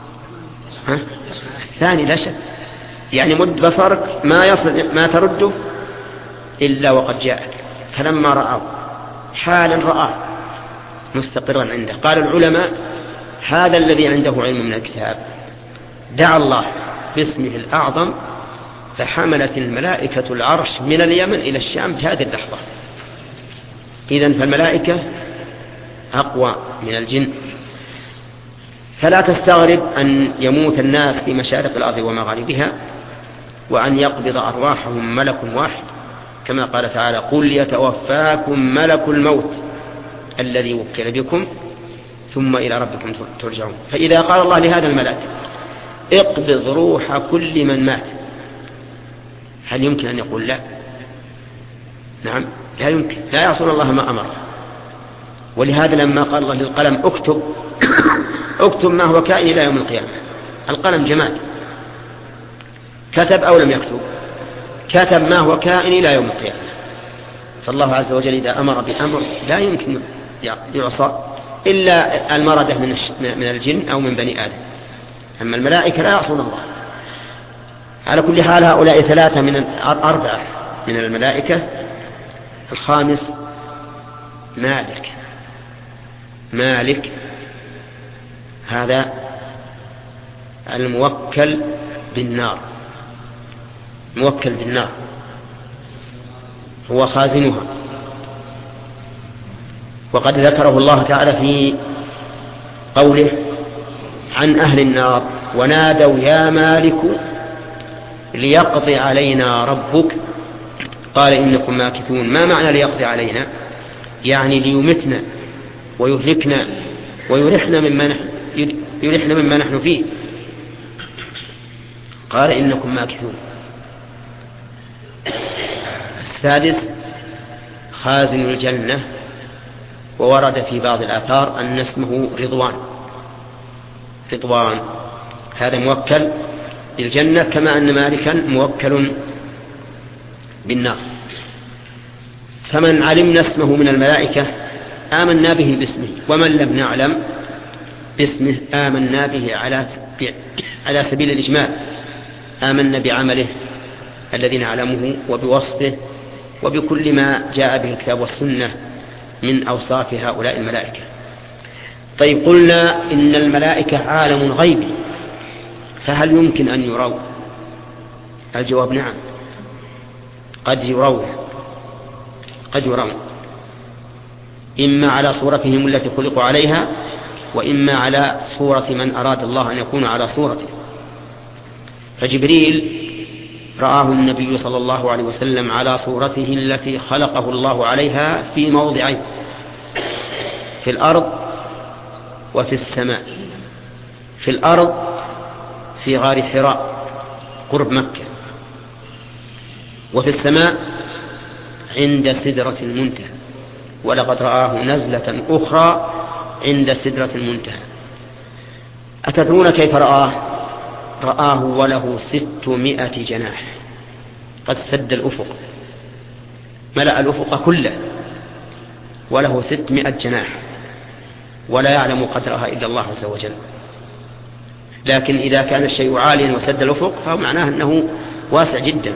الثاني لا شك، يعني مد بصرك ما ترده إلا وقد جاءك. فلما رآه حالا رآه مستقرا عنده. قال العلماء هذا الذي عنده علم من الكتاب دعا الله باسمه الأعظم فحملت الملائكة العرش من اليمن إلى الشام في هذه اللحظة. إذن فالملائكة أقوى من الجن. فلا تستغرب أن يموت الناس في مشارق الأرض ومغاربها وأن يقبض أرواحهم ملك واحد، كما قال تعالى قل يتوفاكم ملك الموت الذي وكل بكم ثم إلى ربكم ترجعون. فإذا قال الله لهذا الملك اقبض روح كل من مات، هل يمكن أن يقول لا؟ نعم لا يمكن، لا يعصون الله ما أمر. ولهذا لما قال الله للقلم اكتب اكتب ما هو كائن إلى يوم القيامة، القلم جماد، كتب أو لم يكتب؟ كتب ما هو كائن إلى يوم القيامة. فالله عز وجل إذا أمر بأمر لا يمكن يعصى إلا المردة من الجن أو من بني آدم، أما الملائكة لا يعصون الله. على كل حال هؤلاء ثلاثة من أربعة من الملائكة. الخامس مالك هذا الموكل بالنار، موكل بالنار هو خازنها. وقد ذكره الله تعالى في قوله عن أهل النار ونادوا يا مالك ليقضي علينا ربك قال إنكم ماكثون. ما معنى ليقضي علينا؟ يعني ليمتنا ويهلكنا ويرحنا مما نحن فيه. قال إنكم ماكثون. السادس خازن الجنة، وورد في بعض الآثار أن اسمه رضوان، هذا موكل بالجنة كما أن مالكا موكل بالنار. فمن علمنا اسمه من الملائكة آمنا به باسمه، ومن لم نعلم باسمه آمنا به على سبيل الإجمال، آمنا بعمله الذي نعلمه وبوصفه وبكل ما جاء به الكتاب والسنة من أوصاف هؤلاء الملائكة. طيب قلنا إن الملائكة عالم غيبي، فهل يمكن أن يروا؟ الجواب نعم، قد يرون إما على صورتهم التي خلقوا عليها وإما على صورة من أراد الله أن يكون على صورته. فجبريل رآه النبي صلى الله عليه وسلم على صورته التي خلقه الله عليها في موضعين، في الأرض وفي السماء. في الأرض في غار حراء قرب مكة، وفي السماء عند سدرة المنتهى، ولقد رآه نزلة أخرى عند سدرة المنتهى. أتدرون كيف رآه وله 600 جناح، قد سد الأفق، ملأ الأفق كله، وله 600 جناح، ولا يعلم قدرها إلا الله عز وجل. لكن إذا كان الشيء عاليا وسد الأفق فهو معناه أنه واسع جدا.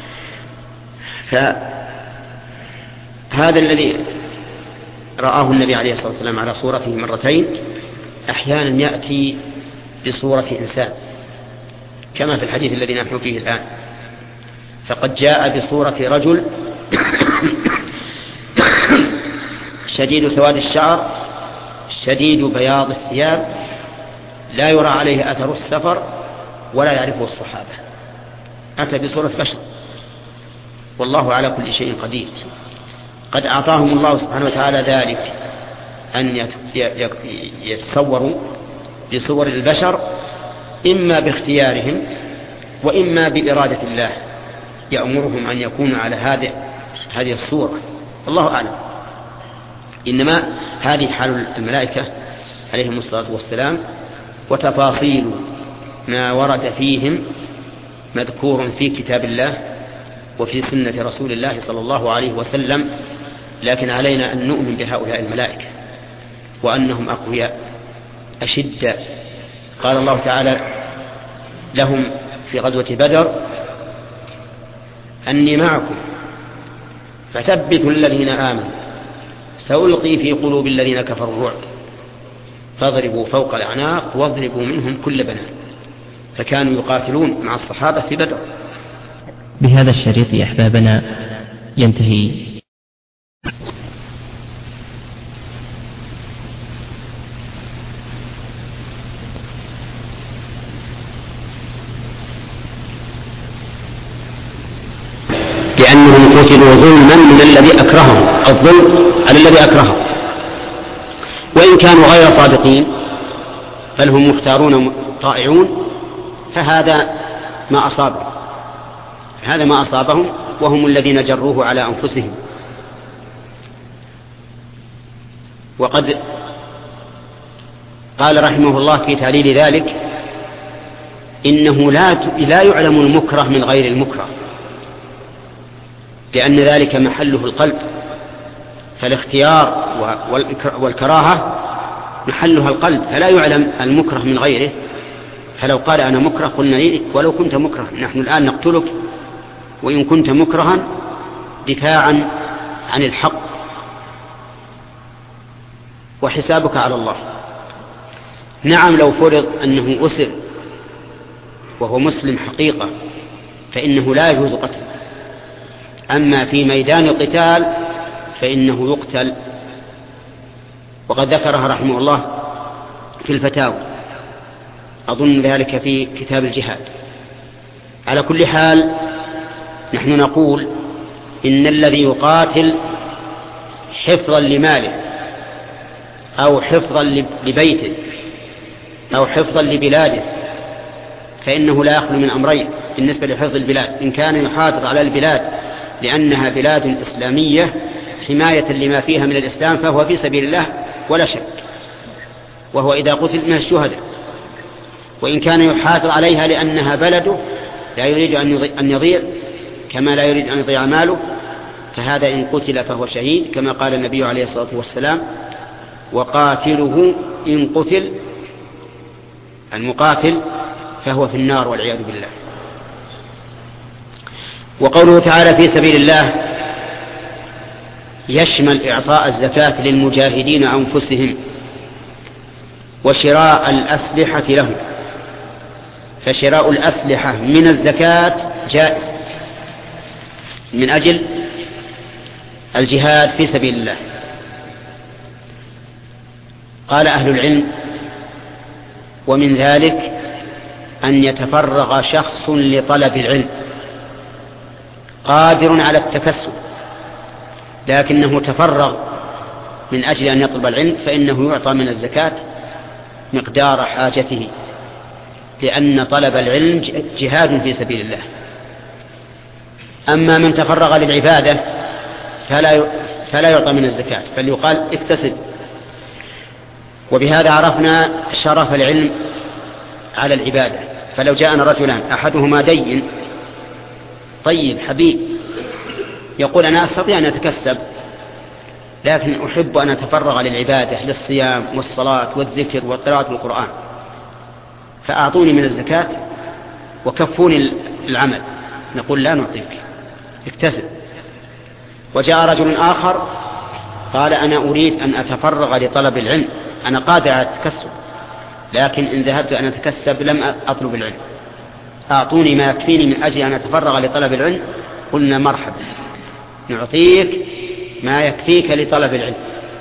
فهذا الذي رآه النبي عليه الصلاة والسلام على صورته مرتين، أحيانا يأتي بصورة إنسان كما في الحديث الذي نحن فيه الآن، فقد جاء بصورة رجل شديد سواد الشعر شديد بياض الثياب لا يرى عليه أثر السفر ولا يعرفه الصحابة، أتى بصورة بشر، والله على كل شيء قدير. قد أعطاهم الله سبحانه وتعالى ذلك أن يتصوروا بصور البشر إما باختيارهم وإما بإرادة الله يأمرهم أن يكونوا على هذه الصورة، الله أعلم. إنما هذه حال الملائكة عليهم الصلاة والسلام، وتفاصيل ما ورد فيهم مذكور في كتاب الله وفي سنة رسول الله صلى الله عليه وسلم. لكن علينا أن نؤمن بهؤلاء الملائكة وأنهم أقوياء أشداء. قال الله تعالى لهم في غزوة بدر: أني معكم فثبتوا الذين آمنوا سألقي في قلوب الذين كفروا الرعب فاضربوا فوق الأعناق واضربوا منهم كل بنان. فكانوا يقاتلون مع الصحابة في بدر. بهذا الشريط يا أحبابنا ينتهي لأنهم قتلوا ظلما من الذي أكرههم، الظلم على الذي أكرههم، وإن كانوا غير صادقين بل مختارون طائعون فهذا ما أصابهم، هذا ما أصابهم وهم الذين جروه على أنفسهم. وقد قال رحمه الله في تعليل ذلك: إنه لا يعلم المكره من غير المكره، لأن ذلك محله القلب، فالاختيار والكراهة محلها القلب، فلا يعلم المكره من غيره. فلو قال أنا مكره قلنا لي ولو كنت مكره، نحن الآن نقتلك وإن كنت مكرها دفاعا عن الحق، وحسابك على الله. نعم لو فرض أنه أسر وهو مسلم حقيقة فإنه لا يجوز قتله، أما في ميدان القتال فإنه يقتل. وقد ذكرها رحمه الله في الفتاوى، أظن ذلك في كتاب الجهاد. على كل حال نحن نقول إن الذي يقاتل حفظا لماله أو حفظا لبيته أو حفظا لبلاده فإنه لا يخلو من أمرين بالنسبة لحفظ البلاد: إن كان يحافظ على البلاد لأنها بلاد إسلامية حماية لما فيها من الإسلام فهو في سبيل الله ولا شك، وهو إذا قتل من الشهداء. وإن كان يحافظ عليها لأنها بلده لا يريد أن يضيع كما لا يريد أن يضيع ماله، فهذا إن قتل فهو شهيد، كما قال النبي عليه الصلاة والسلام: وقاتله إن قتل، المقاتل فهو في النار والعياذ بالله. وقوله تعالى في سبيل الله يشمل إعطاء الزكاة للمجاهدين أنفسهم وشراء الأسلحة لهم، فشراء الأسلحة من الزكاة جائز من أجل الجهاد في سبيل الله. قال أهل العلم: ومن ذلك أن يتفرغ شخص لطلب العلم قادر على التكسب لكنه تفرغ من أجل أن يطلب العلم، فإنه يعطى من الزكاة مقدار حاجته، لأن طلب العلم جهاد في سبيل الله. أما من تفرغ للعبادة فلا يعطى من الزكاة، بل يقال اكتسب. وبهذا عرفنا شرف العلم على العبادة. فلو جاءنا رجلان أحدهما دين طيب حبيب يقول أنا أستطيع أن أتكسب لكن أحب أن أتفرغ للعبادة للصيام والصلاة والذكر وقراءة القرآن، فأعطوني من الزكاة وكفوني العمل، نقول لا نعطيك، اكتسب. وجاء رجل آخر قال أنا أريد أن أتفرغ لطلب العلم، أنا قادر على التكسب لكن إن ذهبت أن أتكسب لم أطلب العلم، أعطوني ما يكفيني من أجل أن أتفرغ لطلب العلم، قلنا مرحبا، نعطيك ما يكفيك لطلب العلم.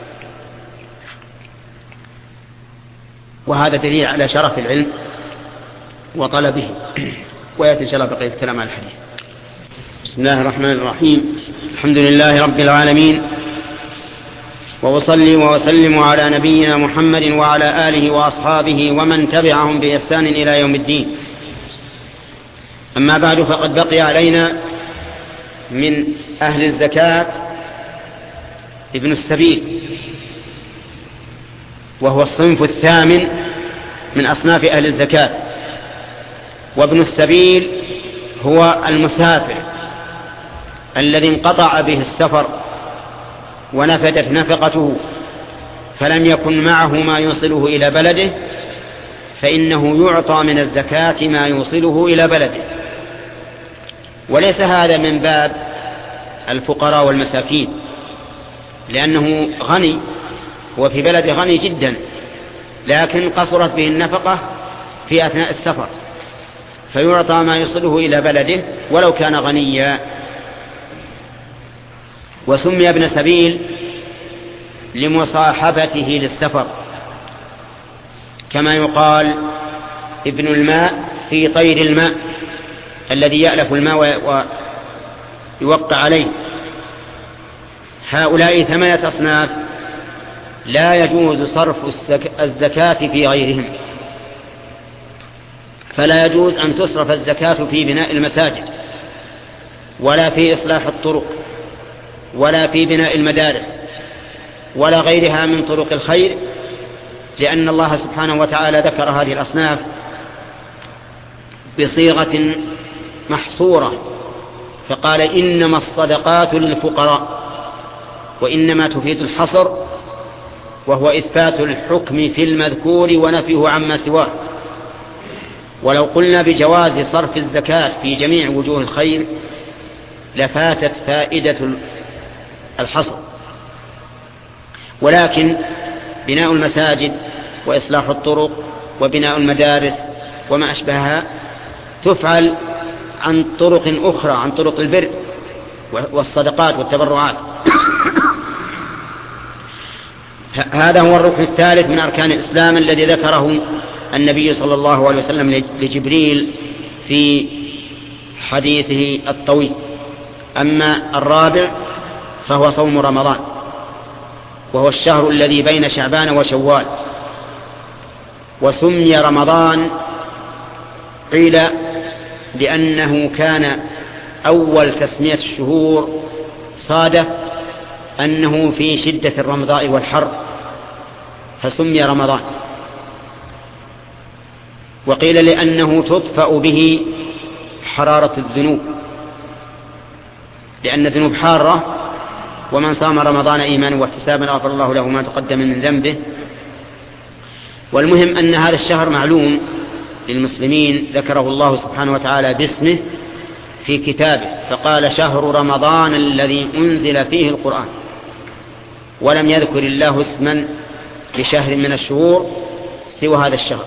وهذا دليل على شرف العلم وطلبه. ويأتي إن شاء الله بقية الكلام على الحديث. بسم الله الرحمن الرحيم. الحمد لله رب العالمين، وأصلي وأسلم على نبينا محمد وعلى آله وأصحابه ومن تبعهم بإحسان إلى يوم الدين. أما بعد، فقد بقي علينا من أهل الزكاة ابن السبيل، وهو الصنف الثامن من أصناف أهل الزكاة. وابن السبيل هو المسافر الذي انقطع به السفر ونفدت نفقته فلم يكن معه ما يوصله إلى بلده، فإنه يعطى من الزكاة ما يوصله إلى بلده. وليس هذا من باب الفقراء والمساكين، لأنه غني، هو في بلده غني جدا، لكن قصرت به النفقة في أثناء السفر، فيعطى ما يوصله إلى بلده ولو كان غنيا. وسمي ابن سبيل لمصاحبته للسفر، كما يقال ابن الماء في طير الماء الذي يألف الماء ويوقع عليه. هؤلاء 8 أصناف لا يجوز صرف الزكاة في غيرهم، فلا يجوز أن تصرف الزكاة في بناء المساجد، ولا في إصلاح الطرق، ولا في بناء المدارس، ولا غيرها من طرق الخير، لأن الله سبحانه وتعالى ذكر هذه الأصناف بصيغة محصورة، فقال إنما الصدقات للفقراء، وإنما تفيد الحصر، وهو إثبات الحكم في المذكور ونفيه عما سواه. ولو قلنا بجواز صرف الزكاة في جميع وجوه الخير لفاتت فائدة الحصر، ولكن بناء المساجد وإصلاح الطرق وبناء المدارس وما أشبهها تفعل عن طرق أخرى، عن طرق البر والصدقات والتبرعات. هذا هو الركن الثالث من أركان الإسلام الذي ذكره النبي صلى الله عليه وسلم لجبريل في حديثه الطويل. أما الرابع فهو صوم رمضان، وهو الشهر الذي بين شعبان وشوال. وسمي رمضان قيل لأنه كان أول تسمية الشهور صادف أنه في شدة الرمضاء والحر فسمي رمضان. وقيل لأنه تطفأ به حرارة الذنوب، لأن الذنوب حارة، ومن صام رمضان إيمانا واحتسابا غفر الله له ما تقدم من ذنبه. والمهم أن هذا الشهر معلوم للمسلمين، ذكره الله سبحانه وتعالى باسمه في كتابه، فقال شهر رمضان الذي أنزل فيه القرآن، ولم يذكر الله اسما لشهر من الشهور سوى هذا الشهر.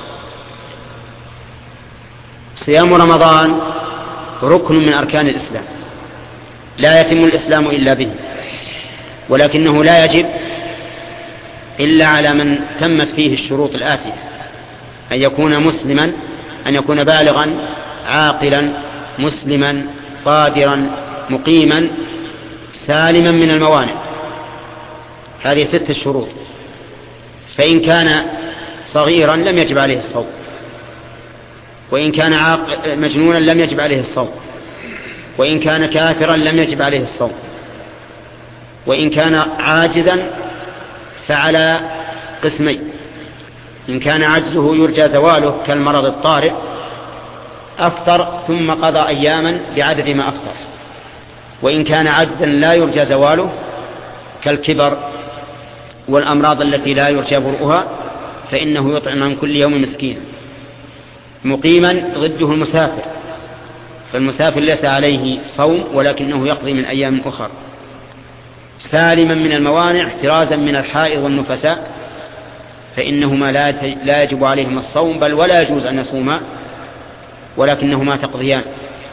صيام رمضان ركن من أركان الإسلام، لا يتم الإسلام إلا به، ولكنه لا يجب إلا على من تمت فيه الشروط الآتية: أن يكون مسلما، أن يكون بالغا عاقلا مسلما قادرا مقيما سالما من الموانع. هذه 6 شروط. فإن كان صغيرا لم يجب عليه الصوم، وإن كان مجنونا لم يجب عليه الصوم، وإن كان كافرا لم يجب عليه الصوم، وإن كان عاجزا فعلى قسمين: إن كان عجزه يرجى زواله كالمرض الطارئ أفطر ثم قضى أياما بعدد ما أفطر، وإن كان عجزا لا يرجى زواله كالكبر والأمراض التي لا يرجى برؤها فإنه يطعم عن كل يوم مسكينا. مقيما ضده المسافر، فالمسافر ليس عليه صوم ولكنه يقضي من أيام أخرى. سالما من الموانع احترازا من الحائض والنفساء، فإنهما لا يجب عليهما الصوم، بل ولا يجوز أن يصوما. ولكنهما تقضيان.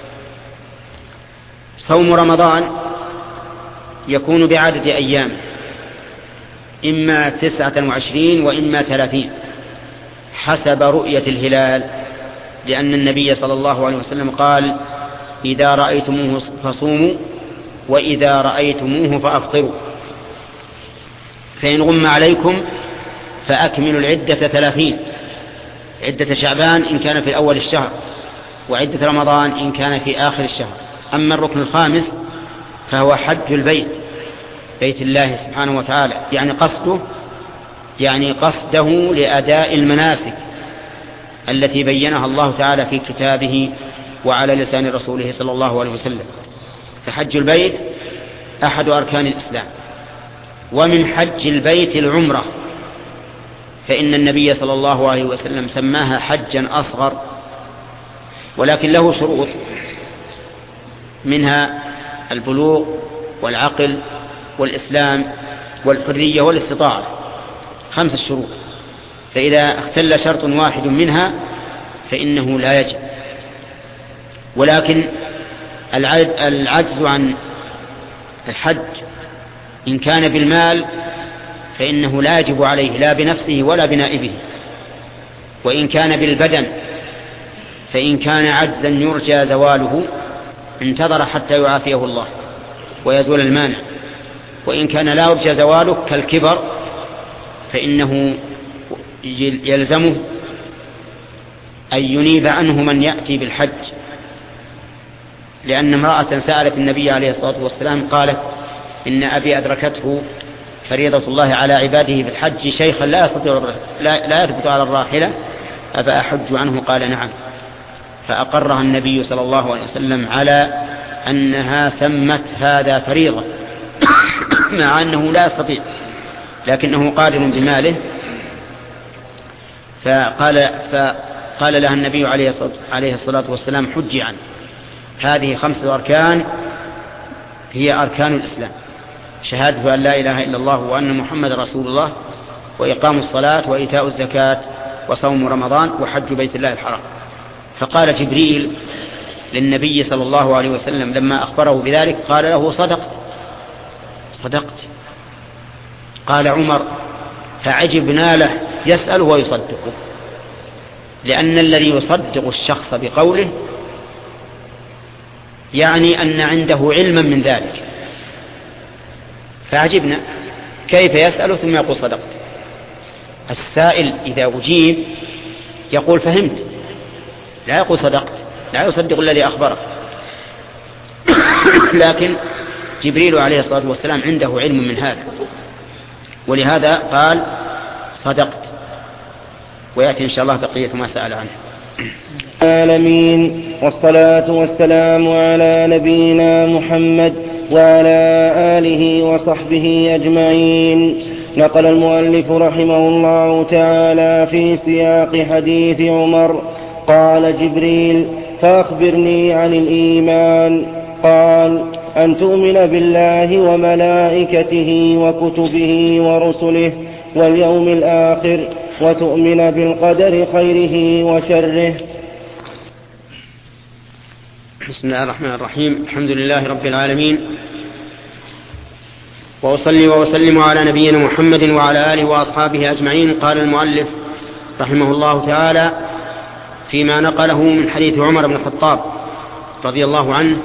صوم رمضان يكون بعدد أيام، إما 29 وإما 30 حسب رؤية الهلال، لأن النبي صلى الله عليه وسلم قال: إذا رأيتموه فصوموا وإذا رأيتموه فأفطروا، فإن غم عليكم فأكملوا العدة 30، عدة شعبان إن كان في أول الشهر، وعدة رمضان إن كان في آخر الشهر. أما الركن الخامس فهو حج البيت، بيت الله سبحانه وتعالى، يعني قصده لأداء المناسك التي بينها الله تعالى في كتابه وعلى لسان رسوله صلى الله عليه وسلم. فحج البيت أحد أركان الإسلام. ومن حج البيت العمرة، فإن النبي صلى الله عليه وسلم سماها حجا أصغر، ولكن له شروط، منها البلوغ والعقل والإسلام والحرية والاستطاعة، 5 شروط، فإذا اختل شرط واحد منها فإنه لا يجب. ولكن العجز عن الحج إن كان بالمال فإنه لا يجب عليه لا بنفسه ولا بنائبه، وإن كان بالبدن فإن كان عجزا يرجى زواله انتظر حتى يعافيه الله ويزول المانع، وإن كان لا يرجى زواله كالكبر فإنه يلزمه أن ينيب عنه من يأتي بالحج، لأن امرأة سألت النبي عليه الصلاة والسلام قالت: إن أبي أدركته فريضة الله على عباده بالحج شيخا لا يثبت على الراحلة أفأحج عنه؟ قال: نعم. فأقرها النبي صلى الله عليه وسلم على أنها سمت هذا فريضة مع أنه لا يستطيع، لكنه قادر بماله. فقال لها النبي عليه الصلاة والسلام: حجي عنه. هذه 5 أركان هي أركان الإسلام: شهادة أن لا إله إلا الله وأن محمد رسول الله، وإقام الصلاة، وإيتاء الزكاة، وصوم رمضان، وحج بيت الله الحرام. فقال جبريل للنبي صلى الله عليه وسلم لما أخبره بذلك، قال له: صدقت. قال عمر: فعجبنا له يسأل ويصدقه، لأن الذي يصدق الشخص بقوله يعني أن عنده علما من ذلك، فعجبنا كيف يسأل ثم يقول صدقت. السائل إذا أجيب يقول فهمت، لا يقول صدقت، لا يصدق الذي أخبره. لكن جبريل عليه الصلاة والسلام عنده علم من هذا، ولهذا قال صدقت. ويأتي إن شاء الله بقية ما سأل عنه. العالمين، والصلاة والسلام على نبينا محمد وعلى آله وصحبه أجمعين. نقل المؤلف رحمه الله تعالى في سياق حديث عمر قال جبريل: فأخبرني عن الإيمان. قال: أن تؤمن بالله وملائكته وكتبه ورسله واليوم الآخر، وتؤمن بالقدر خيره وشره. بسم الله الرحمن الرحيم. الحمد لله رب العالمين، وأصلي وأسلم على نبينا محمد وعلى آله وأصحابه أجمعين. قال المؤلف رحمه الله تعالى فيما نقله من حديث عمر بن الخطاب رضي الله عنه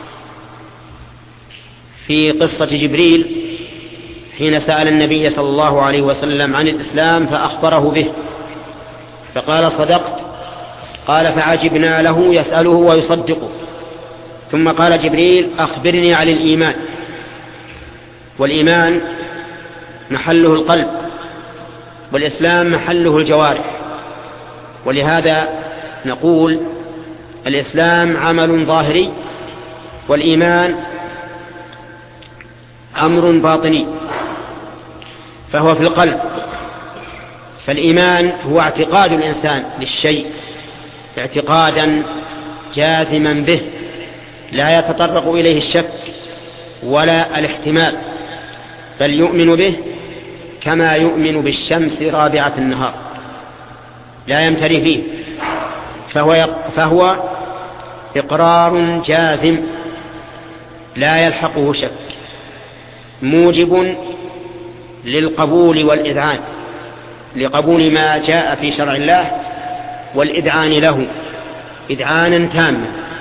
في قصة جبريل حين سأل النبي صلى الله عليه وسلم عن الإسلام فأخبره به، فقال صدقت. قال: فعجبنا له يسأله ويصدقه. ثم قال جبريل: أخبرني عن الإيمان. والإيمان محله القلب، والإسلام محله الجوارح. ولهذا نقول الإسلام عمل ظاهري، والإيمان أمر باطني، فهو في القلب. فالإيمان هو اعتقاد الإنسان للشيء اعتقادا جازما به لا يتطرق إليه الشك ولا الاحتمال، بل يؤمن به كما يؤمن بالشمس رابعة النهار، لا يمتري فيه. فهو إقرار جازم لا يلحقه شك، موجب للقبول والإذعان، لقبول ما جاء في شرع الله والإذعان له إذعانا تاما.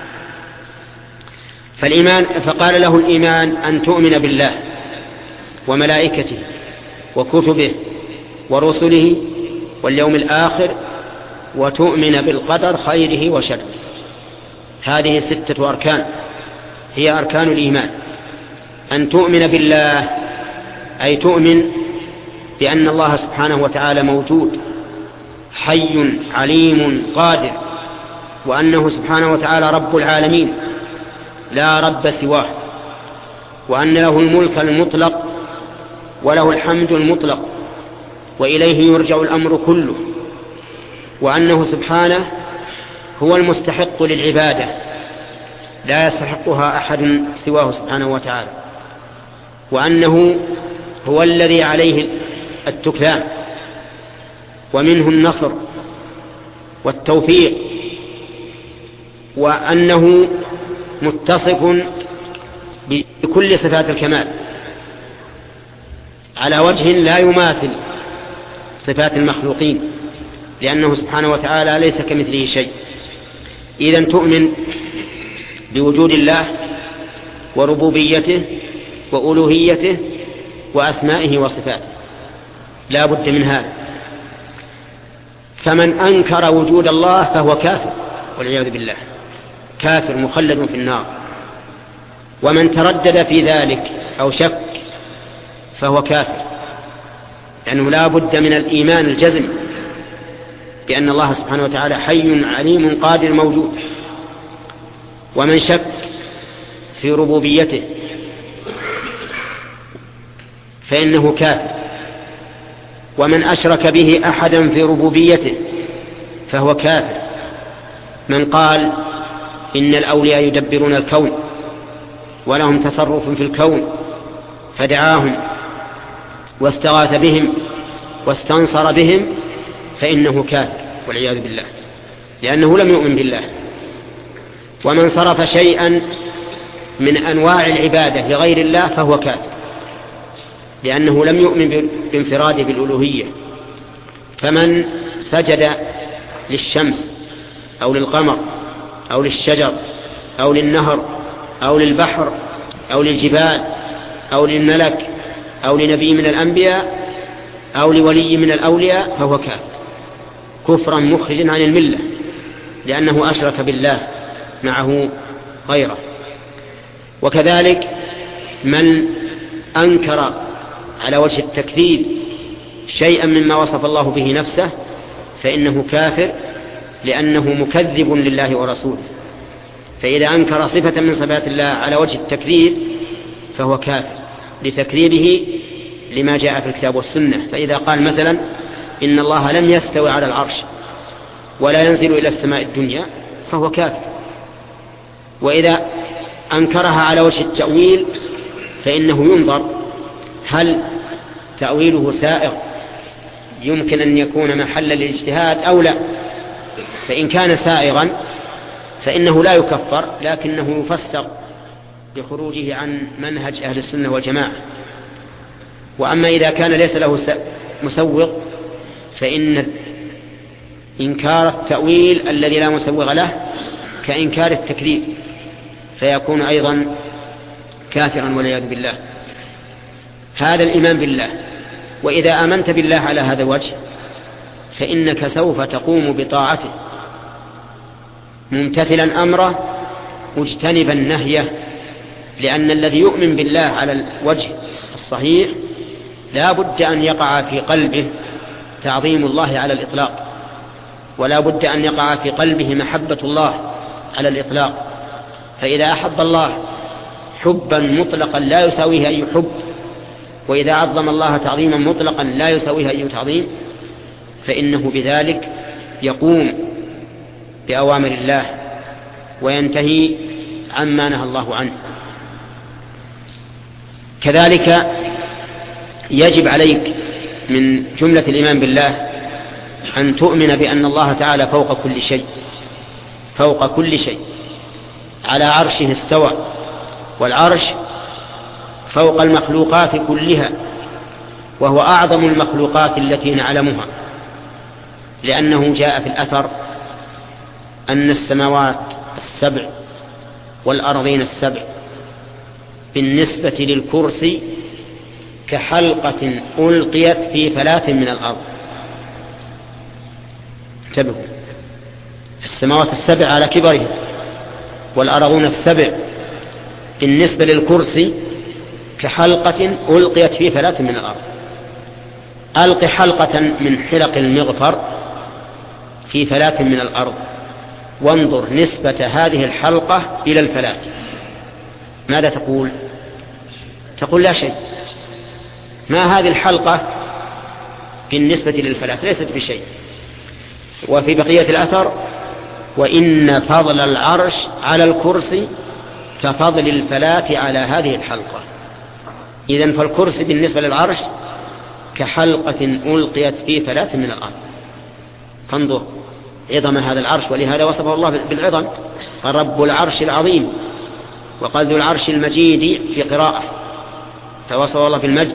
فقال له الإيمان أن تؤمن بالله وملائكته وكتبه ورسله واليوم الآخر، وتؤمن بالقدر خيره وشره. هذه 6 أركان هي أركان الإيمان. أن تؤمن بالله أي تؤمن بأن الله سبحانه وتعالى موجود حي عليم قادر، وأنه سبحانه وتعالى رب العالمين لا رب سواه، وأن له الملك المطلق وله الحمد المطلق وإليه يرجع الأمر كله، وأنه سبحانه هو المستحق للعبادة لا يستحقها أحد سواه سبحانه وتعالى، وأنه هو الذي عليه التكلان ومنه النصر والتوفيق، وأنه متصف بكل صفات الكمال على وجه لا يماثل صفات المخلوقين، لأنه سبحانه وتعالى ليس كمثله شيء. إذن تؤمن بوجود الله وربوبيته وألوهيته وأسمائه وصفاته، لا بد من هذا. فمن أنكر وجود الله فهو كافر والعياذ بالله، كافر مخلد في النار. ومن تردد في ذلك أو شك فهو كافر، لأنه لا بد من الإيمان الجزم بأن الله سبحانه وتعالى حي عليم قادر موجود. ومن شك في ربوبيته فإنه كافر. ومن أشرك به أحدا في ربوبيته فهو كافر. من قال إن الأولياء يدبرون الكون ولهم تصرف في الكون فدعاهم واستغاث بهم واستنصر بهم فإنه كافر والعياذ بالله، لأنه لم يؤمن بالله. ومن صرف شيئا من أنواع العبادة لغير الله فهو كافر، لأنه لم يؤمن بانفراده بالألوهية. فمن سجد للشمس أو للقمر أو للشجر أو للنهر أو للبحر أو للجبال أو للملك أو لنبي من الأنبياء أو لولي من الأولياء فهو كافر كفرا مخرجا عن الملة، لأنه أشرك بالله معه غيره. وكذلك من أنكر على وجه التكذيب شيئا مما وصف الله به نفسه فإنه كافر، لأنه مكذب لله ورسوله. فإذا أنكر صفة من صفات الله على وجه التكذيب فهو كافر لتكذيبه لما جاء في الكتاب والسنة. فإذا قال مثلا إن الله لم يستوي على العرش ولا ينزل إلى السماء الدنيا فهو كافر. وإذا أنكرها على وجه التأويل فإنه ينظر هل تأويله سائغ يمكن أن يكون محلا للاجتهاد أو لا. فإن كان سائغا فإنه لا يكفر، لكنه يفسر بخروجه عن منهج أهل السنة والجماعة. وأما إذا كان ليس له مسوغ فإن إنكار التأويل الذي لا مسوغ له كإنكار التكذيب، فيكون أيضا كافرا والعياذ بالله. هذا الإيمان بالله. وإذا آمنت بالله على هذا الوجه فإنك سوف تقوم بطاعته ممتثلا أمره مجتنبا نهيه، لأن الذي يؤمن بالله على الوجه الصحيح لا بد أن يقع في قلبه تعظيم الله على الإطلاق، ولا بد أن يقع في قلبه محبة الله على الإطلاق. فإذا أحب الله حبا مطلقا لا يساويه أي حب، وإذا عظم الله تعظيما مطلقا لا يساويه أي تعظيم، فإنه بذلك يقوم بأوامر الله وينتهي عما نهى الله عنه. كذلك يجب عليك من جملة الإيمان بالله أن تؤمن بأن الله تعالى فوق كل شيء فوق كل شيء، على عرشه استوى، والعرش فوق المخلوقات كلها، وهو أعظم المخلوقات التي نعلمها، لأنه جاء في الأثر أن السماوات السبع والأرضين السبع بالنسبة للكرسي كحلقة ألقيت في فلاة من الأرض. انتبهوا، السماوات السبع على كبرها والأرضون السبع بالنسبة للكرسي كحلقة ألقيت في فلاة من الأرض. ألق حلقة من حلق المغفر في فلاة من الأرض، وانظر نسبة هذه الحلقة إلى الفلاة، ماذا تقول؟ تقول لا شيء. ما هذه الحلقة بالنسبة للفلاة؟ ليست بشيء. وفي بقية الأثر وإن فضل العرش على الكرسي كفضل الفلاة على هذه الحلقة. إذن فالكرسي بالنسبة للعرش كحلقة ألقيت في فلاة من الأرض. فانظر عظم هذا العرش، ولهذا وصفه الله بالعظم، رب العرش العظيم، وقال ذو العرش المجيد في قراءة، فوصفه الله بالمجد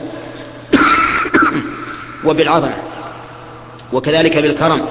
وبالعظمة، وكذلك بالكرم.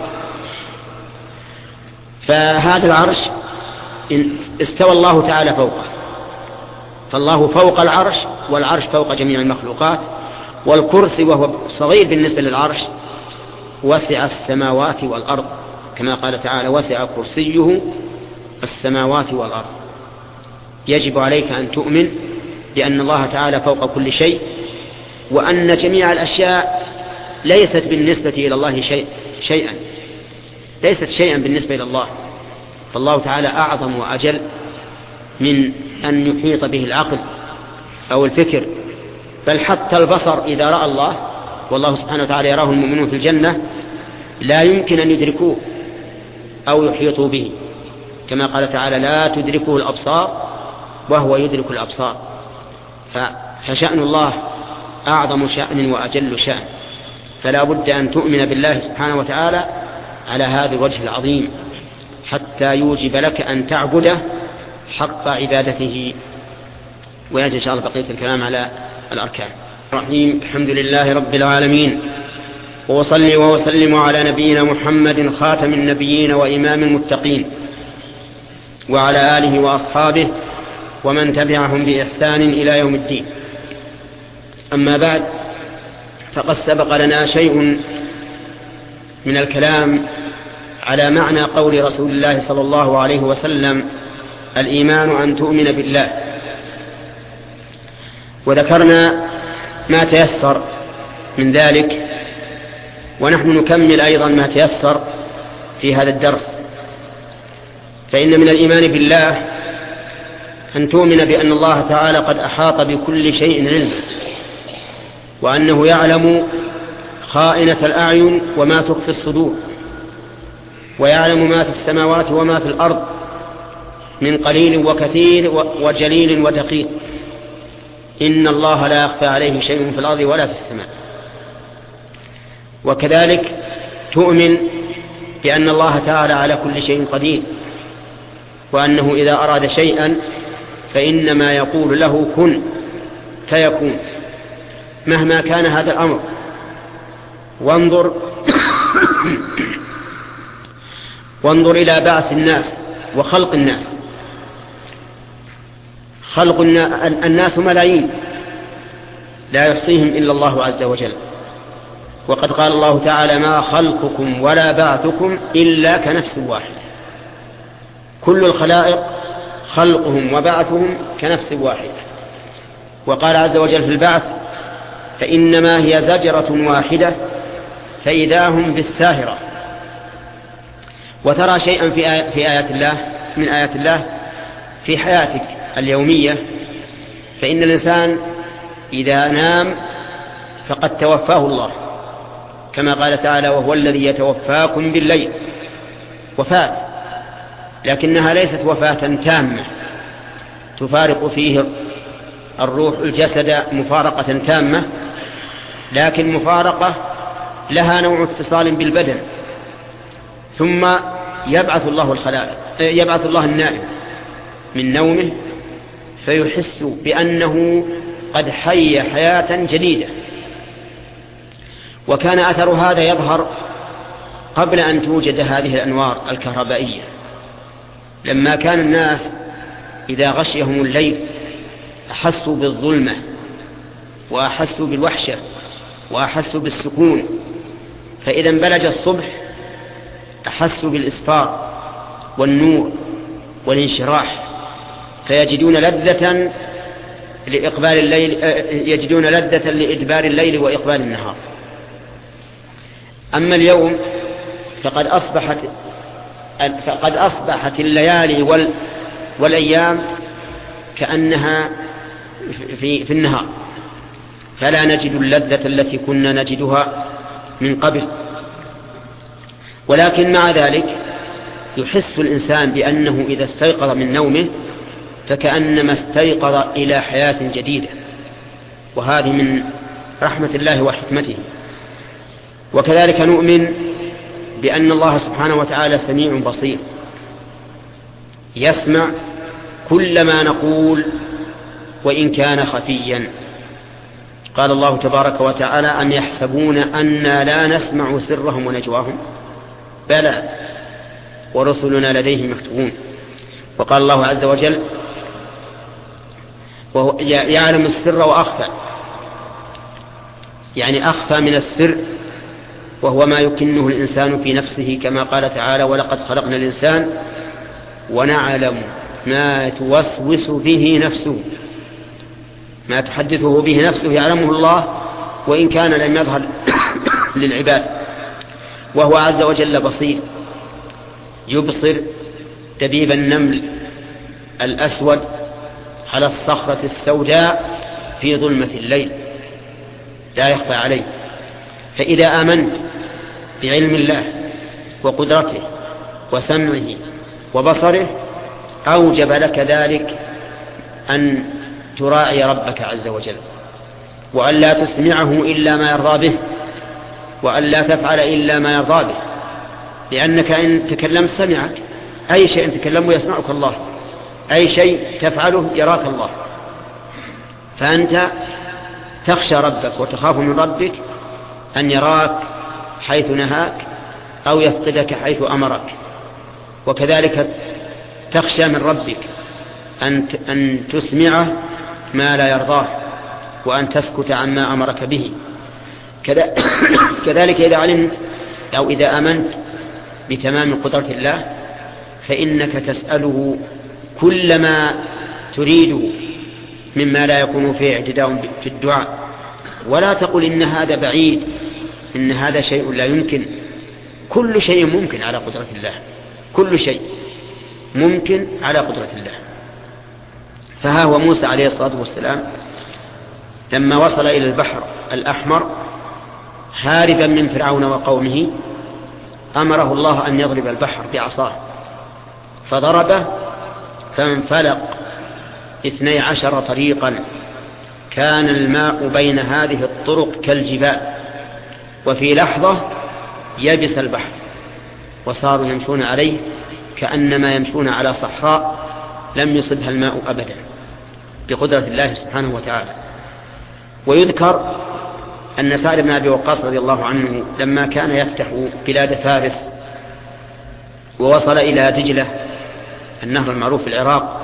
فهذا العرش استوى الله تعالى فوقه، فالله فوق العرش، والعرش فوق جميع المخلوقات. والكرسي وهو صغير بالنسبة للعرش وسع السماوات والأرض، كما قال تعالى وسع كرسيه السماوات والأرض. يجب عليك أن تؤمن بأن الله تعالى فوق كل شيء، وأن جميع الأشياء ليست بالنسبة إلى الله شيئا، ليست شيئا بالنسبة إلى الله، فالله تعالى أعظم وأجل من أن يحيط به العقل أو الفكر. بل حتى البصر إذا رأى الله، والله سبحانه وتعالى يراه المؤمنون في الجنة، لا يمكن أن يدركوه أو يحيطوا به، كما قال تعالى لا تدركه الأبصار وهو يدرك الأبصار. فشأن الله أعظم شأن وأجل شأن، فلا بد أن تؤمن بالله سبحانه وتعالى على هذا الوجه العظيم حتى يوجب لك أن تعبده حق عبادته. ويأتي إن شاء الله بقية الكلام على الأركان. الرحيم. الحمد لله رب العالمين، وأصلي وأسلم على نبينا محمد خاتم النبيين وإمام المتقين، وعلى آله وأصحابه ومن تبعهم بإحسان إلى يوم الدين. أما بعد، فقد سبق لنا شيء من الكلام على معنى قول رسول الله صلى الله عليه وسلم الإيمان أن تؤمن بالله، وذكرنا ما تيسر من ذلك، ونحن نكمل أيضا ما تيسر في هذا الدرس. فإن من الإيمان بالله أن تؤمن بأن الله تعالى قد أحاط بكل شيء علما، وأنه يعلم خائنة الأعين وما تخفي الصدور، ويعلم ما في السماوات وما في الأرض من قليل وكثير وجليل ودقيق. إن الله لا يخفى عليه شيء في الأرض ولا في السماء. وكذلك تؤمن بأن الله تعالى على كل شيء قدير، وأنه إذا أراد شيئا فإنما يقول له كن فيكون مهما كان هذا الأمر. وانظر إلى بعث الناس وخلق الناس. خلق الناس ملايين لا يحصيهم إلا الله عز وجل، وقد قال الله تعالى ما خلقكم ولا بعثكم إلا كنفس واحدة. كل الخلائق خلقهم وبعثهم كنفس واحدة. وقال عز وجل في البعث فإنما هي زجرة واحدة فإذا هم بالساهرة. وترى شيئا في آيات الله من آيات الله في حياتك اليومية، فإن الإنسان إذا نام فقد توفاه الله، كما قال تعالى وهو الذي يتوفاكم بالليل. وفاة، لكنها ليست وفاة تامة تفارق فيه الروح الجسد مفارقة تامة، لكن مفارقة لها نوع اتصال بالبدن، ثم يبعث الله النائم من نومه فيحس بأنه قد حي حياة جديدة. وكان أثر هذا يظهر قبل أن توجد هذه الأنوار الكهربائية، لما كان الناس إذا غشيهم الليل أحسوا بالظلمة وأحسوا بالوحشة وأحسوا بالسكون، فإذا بلج الصبح أحسوا بالإسفار والنور والانشراح، فيجدون لذة لإدبار الليل وإقبال النهار. أما اليوم فقد أصبحت الليالي والأيام كأنها في النهار، فلا نجد اللذة التي كنا نجدها من قبل. ولكن مع ذلك يحس الإنسان بأنه إذا استيقظ من نومه فكأنما استيقظ إلى حياة جديدة، وهذه من رحمة الله وحكمته. وكذلك نؤمن بأن الله سبحانه وتعالى سميع بصير، يسمع كل ما نقول وإن كان خفيا. قال الله تبارك وتعالى: أم يحسبون أنا لا نسمع سرهم ونجواهم بلى ورسلنا لديهم مكتوبون. وقال الله عز وجل: وهو يعلم السر وأخفى، يعني أخفى من السر، وهو ما يكنه الإنسان في نفسه، كما قال تعالى: ولقد خلقنا الإنسان ونعلم ما توسوس به نفسه. ما تحدثه به نفسه يعلمه الله وإن كان لم يظهر للعباد. وهو عز وجل بصير، يبصر دبيب النمل الأسود على الصخرة السوداء في ظلمة الليل، لا يخفى عليه. فإذا آمنت بعلم الله وقدرته وسمعه وبصره أوجب لك ذلك أن تراعي ربك عز وجل، وأن لا تسمعه إلا ما يرضى به، وأن لا تفعل إلا ما يرضى به، لأنك إن تكلمت سمعك، أي شيء تكلمه يسمعك الله، أي شيء تفعله يراك الله. فأنت تخشى ربك وتخاف من ربك أن يراك حيث نهاك أو يفقدك حيث أمرك. وكذلك تخشى من ربك أن تسمعه ما لا يرضاه، وأن تسكت عما أمرك به. كذلك إذا علمت أو إذا آمنت بتمام قدرة الله فإنك تسأله كل ما تريده مما لا يكون فيه اعتداء في الدعاء، ولا تقل إن هذا بعيد، إن هذا شيء لا يمكن. كل شيء ممكن على قدرة الله، كل شيء ممكن على قدرة الله. فها هو موسى عليه الصلاة والسلام لما وصل إلى البحر الأحمر هاربا من فرعون وقومه أمره الله أن يضرب البحر بعصاه، فضربه فانفلق 12 طريقا، كان الماء بين هذه الطرق كالجبال، وفي لحظة يبس البحر وصاروا يمشون عليه كأنما يمشون على صحراء لم يصبها الماء أبدا بقدرة الله سبحانه وتعالى. ويذكر أن سعد بن أبي وقاص رضي الله عنه لما كان يفتح بلاد فارس ووصل إلى دجلة النهر المعروف في العراق،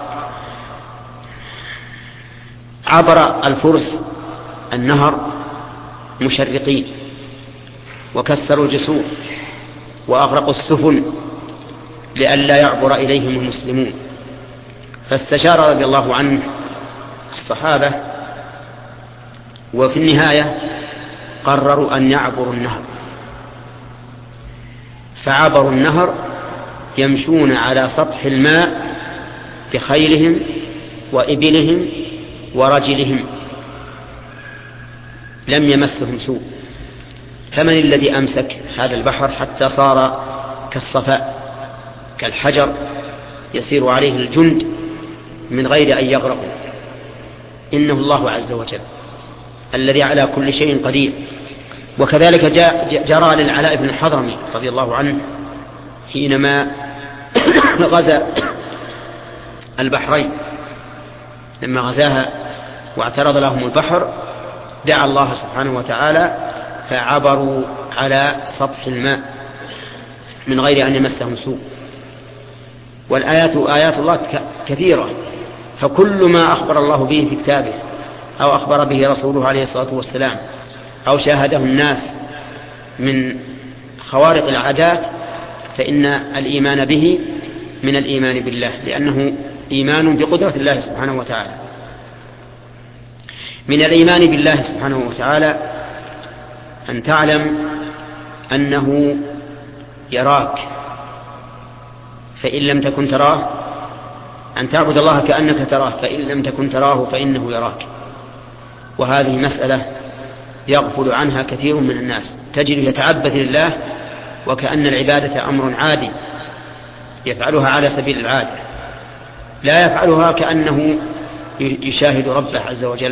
عبر الفرس النهر مشرقين وكسروا الجسور وأغرقوا السفن لئلا يعبر إليهم المسلمون. فاستشار رضي الله عنه الصحابة، وفي النهاية قرروا أن يعبروا النهر، فعبروا النهر يمشون على سطح الماء بخيلهم وإبلهم ورجلهم، لم يمسهم سوء. فمن الذي أمسك هذا البحر حتى صار كالصفاء كالحجر يسير عليه الجند من غير أن يغرقوا؟ إنه الله عز وجل الذي على كل شيء قدير. وكذلك جرى للعلاء بن الحضرمي رضي الله عنه حينما غزا البحرين لما غزاها واعترض لهم البحر دعا الله سبحانه وتعالى فعبروا على سطح الماء من غير أن يمسهم سوء. والآيات آيات الله كثيرة، فكل ما أخبر الله به في كتابه أو أخبر به رسوله عليه الصلاة والسلام أو شاهده الناس من خوارق العادات فإن الإيمان به من الإيمان بالله، لأنه إيمان بقدرة الله سبحانه وتعالى. من الإيمان بالله سبحانه وتعالى أن تعلم أنه يراك فإن لم تكن تراه، أن تعبد الله كأنك تراه فإن لم تكن تراه فإنه يراك. وهذه مسألة يغفل عنها كثير من الناس، تجد يتعبد لله وكأن العبادة أمر عادي يفعلها على سبيل العادة، لا يفعلها كأنه يشاهد ربه عز وجل.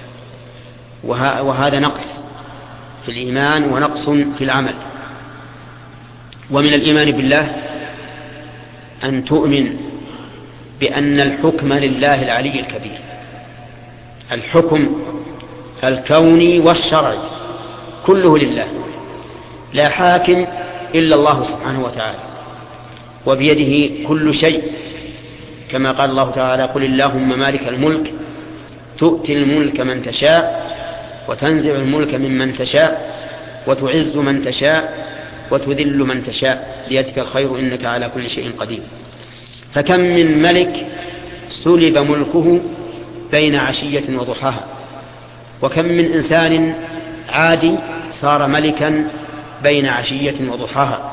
وهذا نقص في الإيمان ونقص في العمل. ومن الإيمان بالله أن تؤمن بأن الحكم لله العلي الكبير، الحكم الكوني والشرعي كله لله، لا حاكم إلا الله سبحانه وتعالى، وبيده كل شيء، كما قال الله تعالى: قل اللهم مالك الملك تؤتي الملك من تشاء وتنزع الملك ممن تشاء وتعز من تشاء وتذل من تشاء بيدك الخير إنك على كل شيء قدير. فكم من ملك سلب ملكه بين عشية وضحاها، وكم من إنسان عادي صار ملكا بين عشية وضحاها،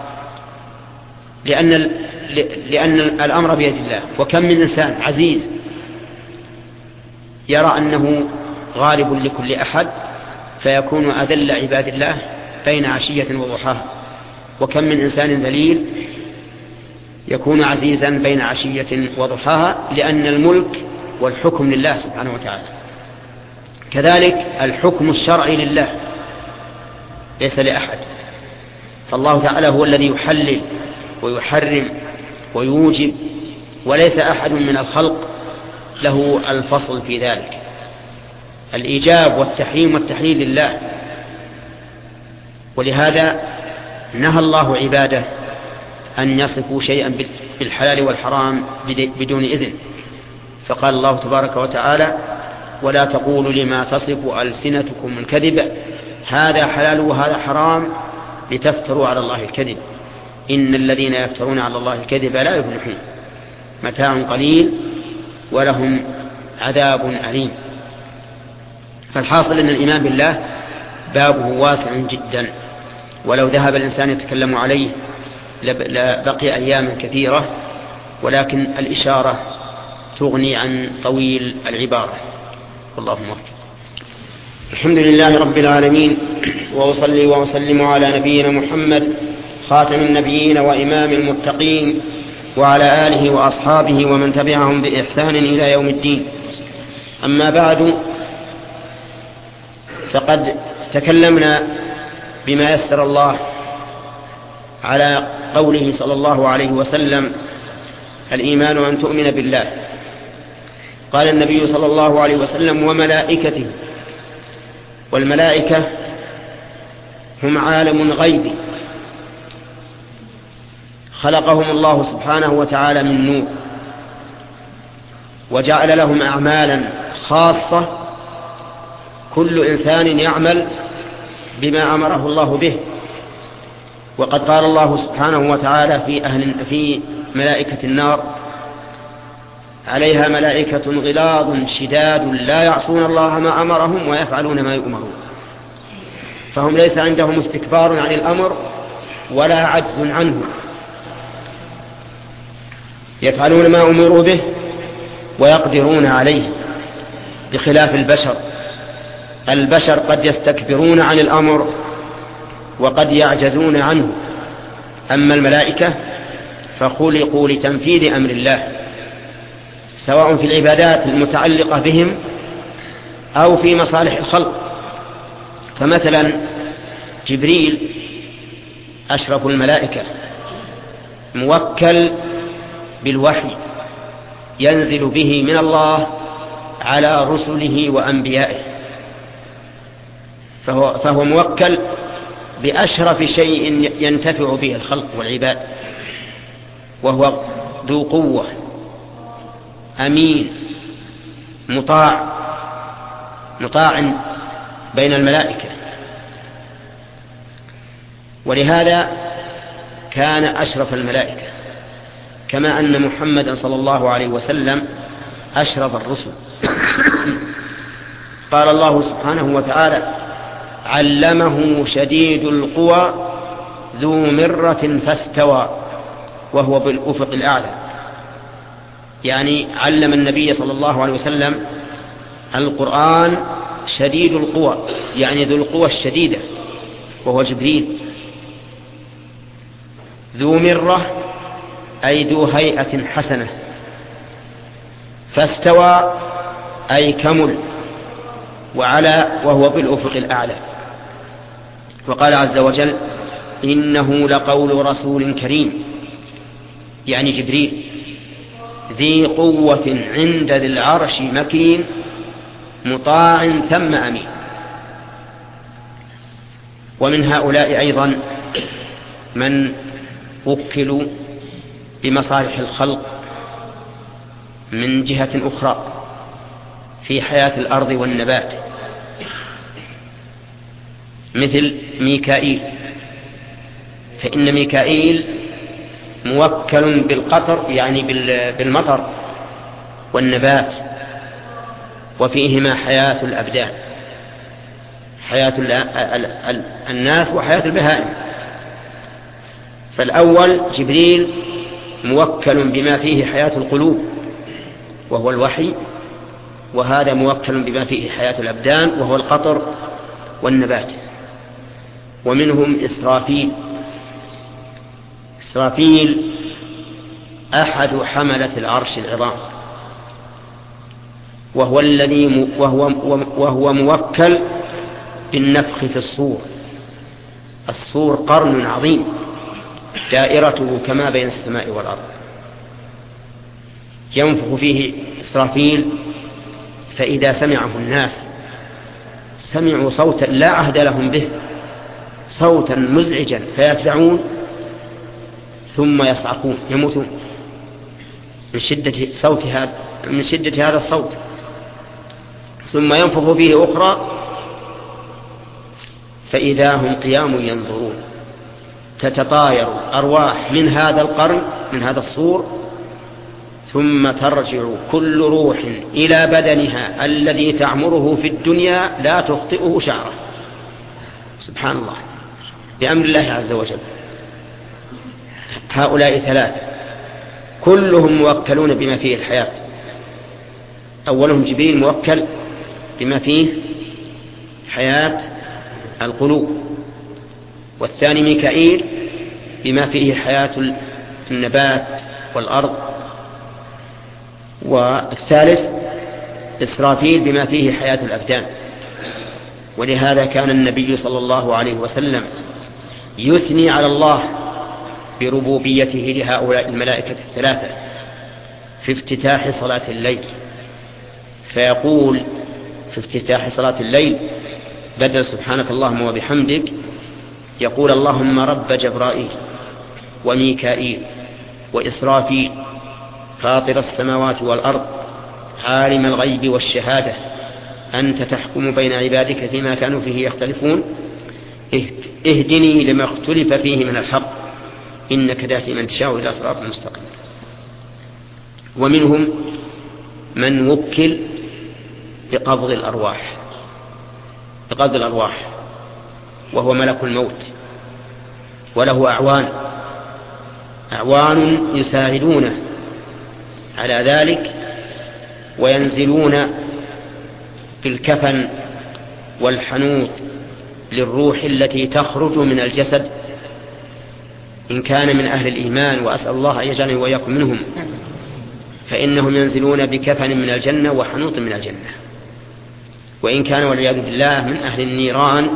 لأن الأمر بيد الله. وكم من إنسان عزيز يرى أنه غالب لكل أحد فيكون أذل عباد الله بين عشية وضحاها. وكم من إنسان ذليل يكون عزيزا بين عشية وضحاها، لأن الملك والحكم لله سبحانه وتعالى. كذلك الحكم الشرعي لله ليس لأحد، فالله تعالى هو الذي يحلل ويحرم ويوجب، وليس أحد من الخلق له الفصل في ذلك. الإيجاب والتحريم والتحليل لله، ولهذا نهى الله عباده أن يصفوا شيئا بالحلال والحرام بدون إذن، فقال الله تبارك وتعالى: ولا تقولوا لما تصف ألسنتكم الكذب هذا حلال وهذا حرام لتفتروا على الله الكذب إن الذين يفترون على الله الكذب لا يفلحون متاع قليل ولهم عذاب أليم. فالحاصل أن الإيمان بالله بابه واسع جدا، ولو ذهب الإنسان يتكلم عليه لبقي أياما كثيرة، ولكن الإشارة تغني عن طويل العبارة. اللهم وفق. الحمد لله رب العالمين، وأصلي وأسلم على نبينا محمد خاتم النبيين وإمام المتقين، وعلى آله وأصحابه ومن تبعهم بإحسان إلى يوم الدين. أما بعد، فقد تكلمنا بما يسر الله على قوله صلى الله عليه وسلم: الإيمان أن تؤمن بالله. قال النبي صلى الله عليه وسلم: وملائكته. والملائكة هم عالم غيبي خلقهم الله سبحانه وتعالى من نور، وجعل لهم أعمالا خاصة، كل إنسان يعمل بما أمره الله به. وقد قال الله سبحانه وتعالى في ملائكة النار: عليها ملائكة غلاظ شداد لا يعصون الله ما أمرهم ويفعلون ما يؤمرون. فهم ليس عندهم استكبار عن الأمر ولا عجز عنه، يفعلون ما أمروا به ويقدرون عليه، بخلاف البشر قد يستكبرون عن الأمر وقد يعجزون عنه. أما الملائكة فخلقوا لتنفيذ أمر الله، سواء في العبادات المتعلقة بهم أو في مصالح الخلق. فمثلا جبريل أشرف الملائكة، موكل بالوحي ينزل به من الله على رسله وأنبيائه، فهو موكل بأشرف شيء ينتفع به الخلق والعباد، وهو ذو قوة أمين مطاع بين الملائكة. ولهذا كان أشرف الملائكة، كما أن محمدا صلى الله عليه وسلم أشرف الرسل. قال الله سبحانه وتعالى: علمه شديد القوى ذو مرة فاستوى وهو بالأفق الأعلى. يعني علم النبي صلى الله عليه وسلم القرآن شديد القوى، يعني ذو القوى الشديدة، وهو جبريل. ذو مرة أي ذو هيئة حسنة، فاستوى أي كمل، وعلى وهو بالأفق الأعلى. وقال عز وجل: إنه لقول رسول كريم، يعني جبريل، ذي قوة عند ذي العرش مكين مطاع ثم أمين. ومن هؤلاء أيضا من وكلوا بمصالح الخلق من جهة أخرى في حياة الأرض والنبات، مثل ميكائيل. فإن ميكائيل موكل بالقطر، يعني بالمطر والنبات، وفيهما حياة الأبدان، حياة الناس وحياة البهائم. فالأول جبريل موكل بما فيه حياة القلوب وهو الوحي، وهذا موكل بما فيه حياة الأبدان وهو القطر والنبات. ومنهم إسرافيل. إسرافيل أحد حملة العرش العظام، وهو موكل بالنفخ في الصور. الصور قرن عظيم دائرته كما بين السماء والأرض، ينفخ فيه إسرافيل، فإذا سمعه الناس سمعوا صوتا لا عهد لهم به، صوتا مزعجا فيفزعون ثم يصعقون يموتون من شدة هذا الصوت. ثم ينفخ فيه أخرى فإذا هم قيام ينظرون، تتطاير أرواح من هذا القرن، من هذا الصور، ثم ترجع كل روح إلى بدنها الذي تعمره في الدنيا لا تخطئه شعره. سبحان الله، بأمر الله عز وجل. هؤلاء ثلاثة كلهم موكلون بما فيه الحياة. أولهم جبريل موكل بما فيه حياة القلوب، والثاني ميكائيل بما فيه حياة النبات والأرض، والثالث إسرافيل بما فيه حياة الأبدان. ولهذا كان النبي صلى الله عليه وسلم يثني على الله بربوبيته لهؤلاء الملائكة الثلاثة في افتتاح صلاة الليل، فيقول في افتتاح صلاة الليل بدل سبحانك اللهم وبحمدك يقول: اللهم رب جبرائيل وميكائيل وإسرافيل فاطر السماوات والأرض عالم الغيب والشهادة أنت تحكم بين عبادك فيما كانوا فيه يختلفون اهدني لما اختلف فيه من الحق إنك تهدي من تشاء إلى صراط مستقيم. ومنهم من وكل بقبض الأرواح وهو ملك الموت، وله أعوان يساعدونه على ذلك، وينزلون بالكفن والحنوط للروح التي تخرج من الجسد إن كان من أهل الإيمان، وأسأل الله أن يجعلني وإياكم منهم، فإنهم ينزلون بكفن من الجنة وحنوط من الجنة. وإن كان والعياذ بالله من أهل النيران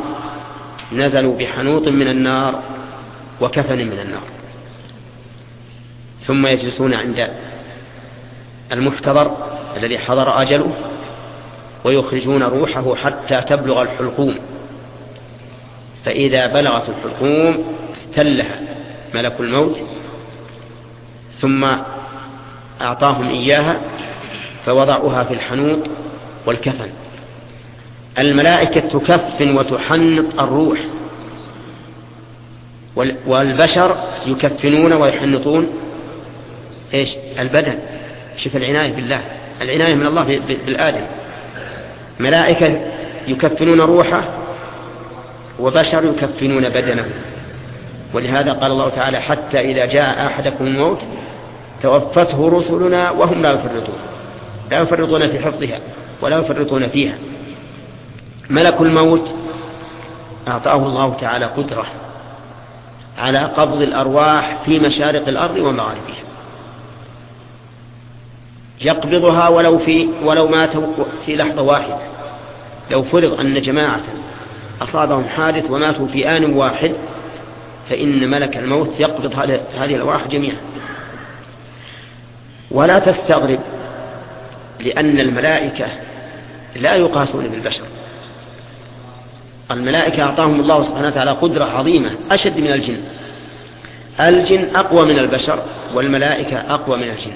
نزلوا بحنوط من النار وكفن من النار. ثم يجلسون عند المحتضر الذي حضر أجله ويخرجون روحه حتى تبلغ الحلقوم، فإذا بلغت الحلقوم استلها ملك الموت ثم أعطاهم إياها فوضعوها في الحنوط والكفن. الملائكة تكفن وتحنط الروح، والبشر يكفنون ويحنطون إيش؟ البدن. شوف العناية بالله، العناية من الله بالآدم. ملائكة يكفنون روحه وبشر يكفنون بدنه. ولهذا قال الله تعالى: حتى إذا جاء أحدكم الموت توفته رسلنا وهم لا يفرطون في حفظها ولا يفرطون فيها. ملك الموت أعطاه الله تعالى قدرة على قبض الأرواح في مشارق الأرض ومغاربها، يقبضها ولو ماتوا في لحظة واحدة. لو فرض أن جماعة أصابهم حادث وماتوا في آن واحد فإن ملك الموت يقبض هذه الأرواح جميعا. ولا تستغرب، لأن الملائكة لا يقاسون بالبشر. الملائكة أعطاهم الله سبحانه وتعالى قدرة عظيمة أشد من الجن. الجن أقوى من البشر والملائكة أقوى من الجن.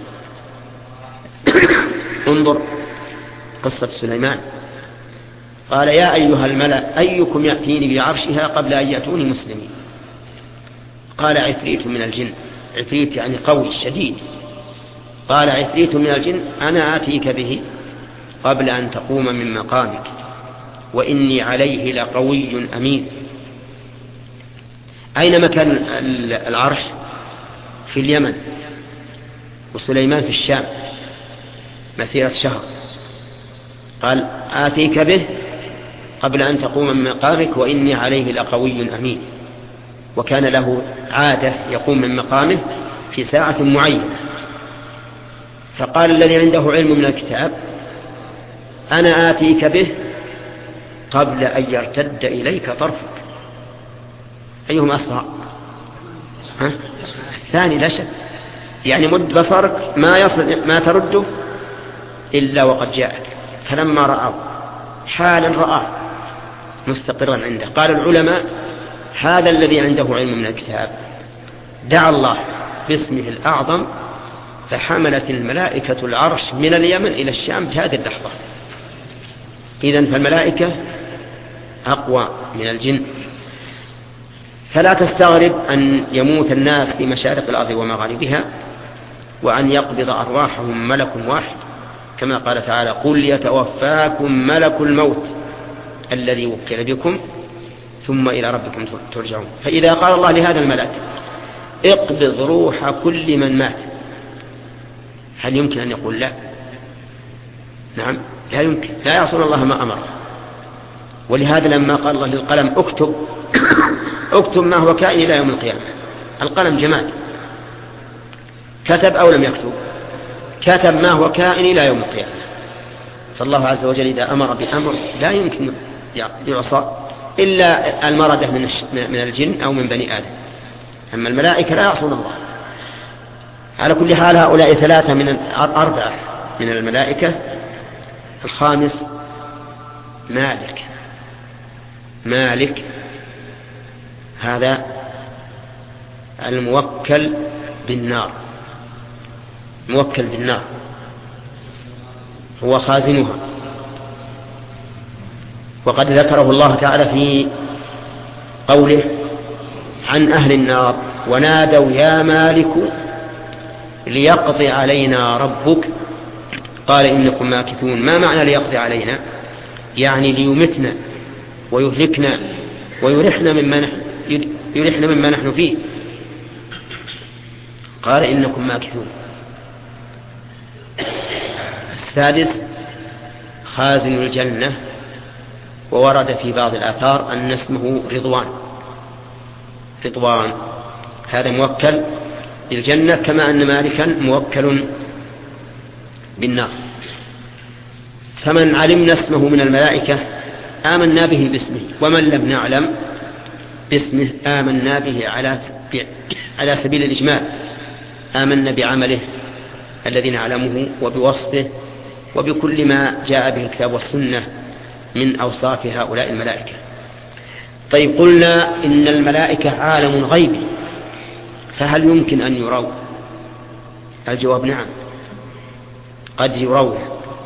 انظر قصة سليمان، قال: يا أيها الملأ أيكم يأتيني بعرشها قبل أن يأتوني مسلمين. قال: عفريت من الجن. عفريت يعني قوي شديد. قال: عفريت من الجن أنا آتيك به قبل أن تقوم من مقامك وإني عليه لقوي أمين. أين مكان العرش؟ في اليمن، وسليمان في الشام مسيرة شهر. قال: آتيك به قبل أن تقوم من مقامك وإني عليه لقوي أمين. وكان له عادة يقوم من مقامه في ساعة معينة. فقال الذي عنده علم من الكتاب: أنا آتيك به قبل أن يرتد إليك طرفك. أيهما أسرع؟ الثاني لا شك. يعني مد بصرك ما ترده إلا وقد جاءك. فلما رأى حالا رأى مستقرا عنده. قال العلماء: هذا الذي عنده علم من الكتاب دعا الله باسمه الأعظم فحملت الملائكة العرش من اليمن إلى الشام في هذه اللحظة. إذن فالملائكة أقوى من الجن. فلا تستغرب أن يموت الناس في مشارق الأرض ومغاربها وأن يقبض أرواحهم ملك واحد، كما قال تعالى: قل يتوفاكم ملك الموت الذي وكل بكم ثم إلى ربكم ترجعون. فإذا قال الله لهذا الملك: اقبض روح كل من مات، هل يمكن أن يقول لا؟ نعم، لا يمكن، لا يعصون الله ما أمر. ولهذا لما قال الله للقلم: اكتب اكتب ما هو كائن إلى يوم القيامة. القلم جماد، كتب أو لم يكتب؟ كتب ما هو كائن إلى يوم القيامة. فالله عز وجل إذا أمر بأمر لا يمكن يعصى إلا المردة من الجن أو من بني آدم. أما الملائكة لا يعصون الله. على كل حال هؤلاء ثلاثة من أربعة من الملائكة. الخامس مالك هذا الموكل بالنار، هو خازنها. وقد ذكره الله تعالى في قوله عن أهل النار: ونادوا يا مالك ليقضي علينا ربك قال إنكم ماكثون. ما معنى ليقضي علينا؟ يعني ليمتنا ويهلكنا ويرحنا مما نحن فيه. قال إنكم ماكثون. السادس خازن الجنة، وورد في بعض الآثار أن اسمه رضوان، هذا موكل بالجنة كما أن مالكا موكل بالنار. فمن علمنا اسمه من الملائكة آمنا به باسمه، ومن لم نعلم باسمه آمنا به على سبيل الإجمال، آمنا بعمله الذي نعلمه وبوصفه وبكل ما جاء به الكتاب والسنة من أوصاف هؤلاء الملائكة. طيب، قلنا إن الملائكة عالم غيبي، فهل يمكن أن يروا؟ الجواب نعم، قد يرون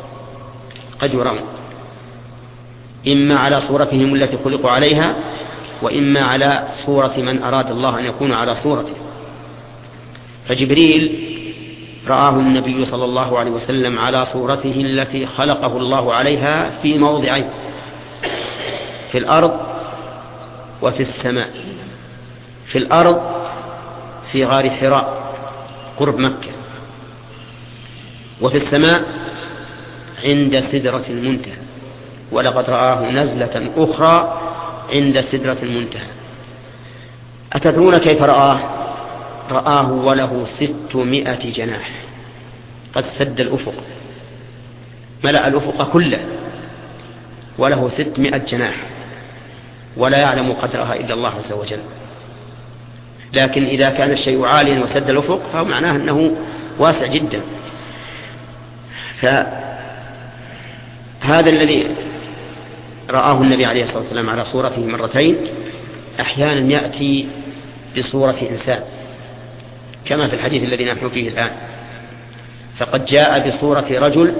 إما على صورتهم التي خلقوا عليها، وإما على صورة من أراد الله أن يكون على صورته. فجبريل رآه النبي صلى الله عليه وسلم على صورته التي خلقه الله عليها في موضعين، في الأرض وفي السماء. في الأرض في غار حراء قرب مكة، وفي السماء عند سدرة المنتهى، ولقد رآه نزلة أخرى عند سدرة المنتهى. أتدرون كيف رآه؟ رآه وله 600 جناح، قد سد الأفق، ملأ الأفق كله، وله 600 جناح، ولا يعلم قدرها إلا الله عز وجل. لكن إذا كان الشيء عاليا وسد الأفق فهو معناه أنه واسع جدا. فهذا الذي رآه النبي عليه الصلاة والسلام على صورته مرتين، أحيانا يأتي بصورة إنسان كما في الحديث الذي نحن فيه الآن، فقد جاء بصورة رجل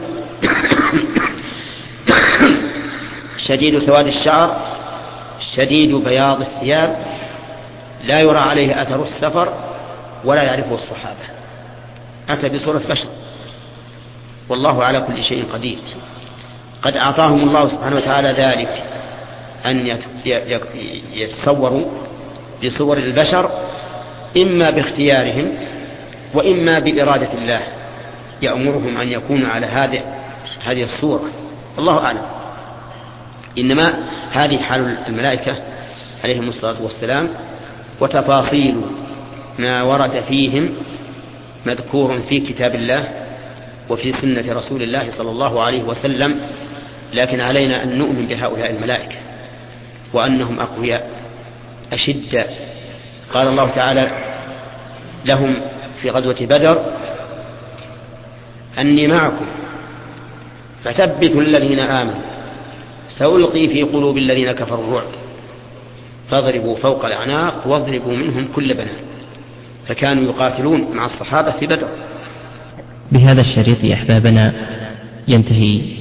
شديد سواد الشعر شديد بياض الثياب، لا يرى عليه أثر السفر ولا يعرفه الصحابة، أتى بصورة بشر، والله على كل شيء قدير. قد أعطاهم الله سبحانه وتعالى ذلك أن يتصوروا بصور البشر، إما باختيارهم وإما بإرادة الله يأمرهم أن يكونوا على هذه الصورة، الله أعلم. إنما هذه حال الملائكة عليهم الصلاة والسلام، وتفاصيل ما ورد فيهم مذكور في كتاب الله وفي سنة رسول الله صلى الله عليه وسلم. لكن علينا أن نؤمن بهؤلاء الملائكة وأنهم أقوياء أشداء. قال الله تعالى لهم في غزوة بدر: أني معكم فثبتوا الذين آمنوا سألقي في قلوب الذين كفروا الرعب فاضربوا فوق الأعناق واضربوا منهم كل بنان. فكانوا يقاتلون مع الصحابة في بدر. بهذا الشريط أحبابنا ينتهي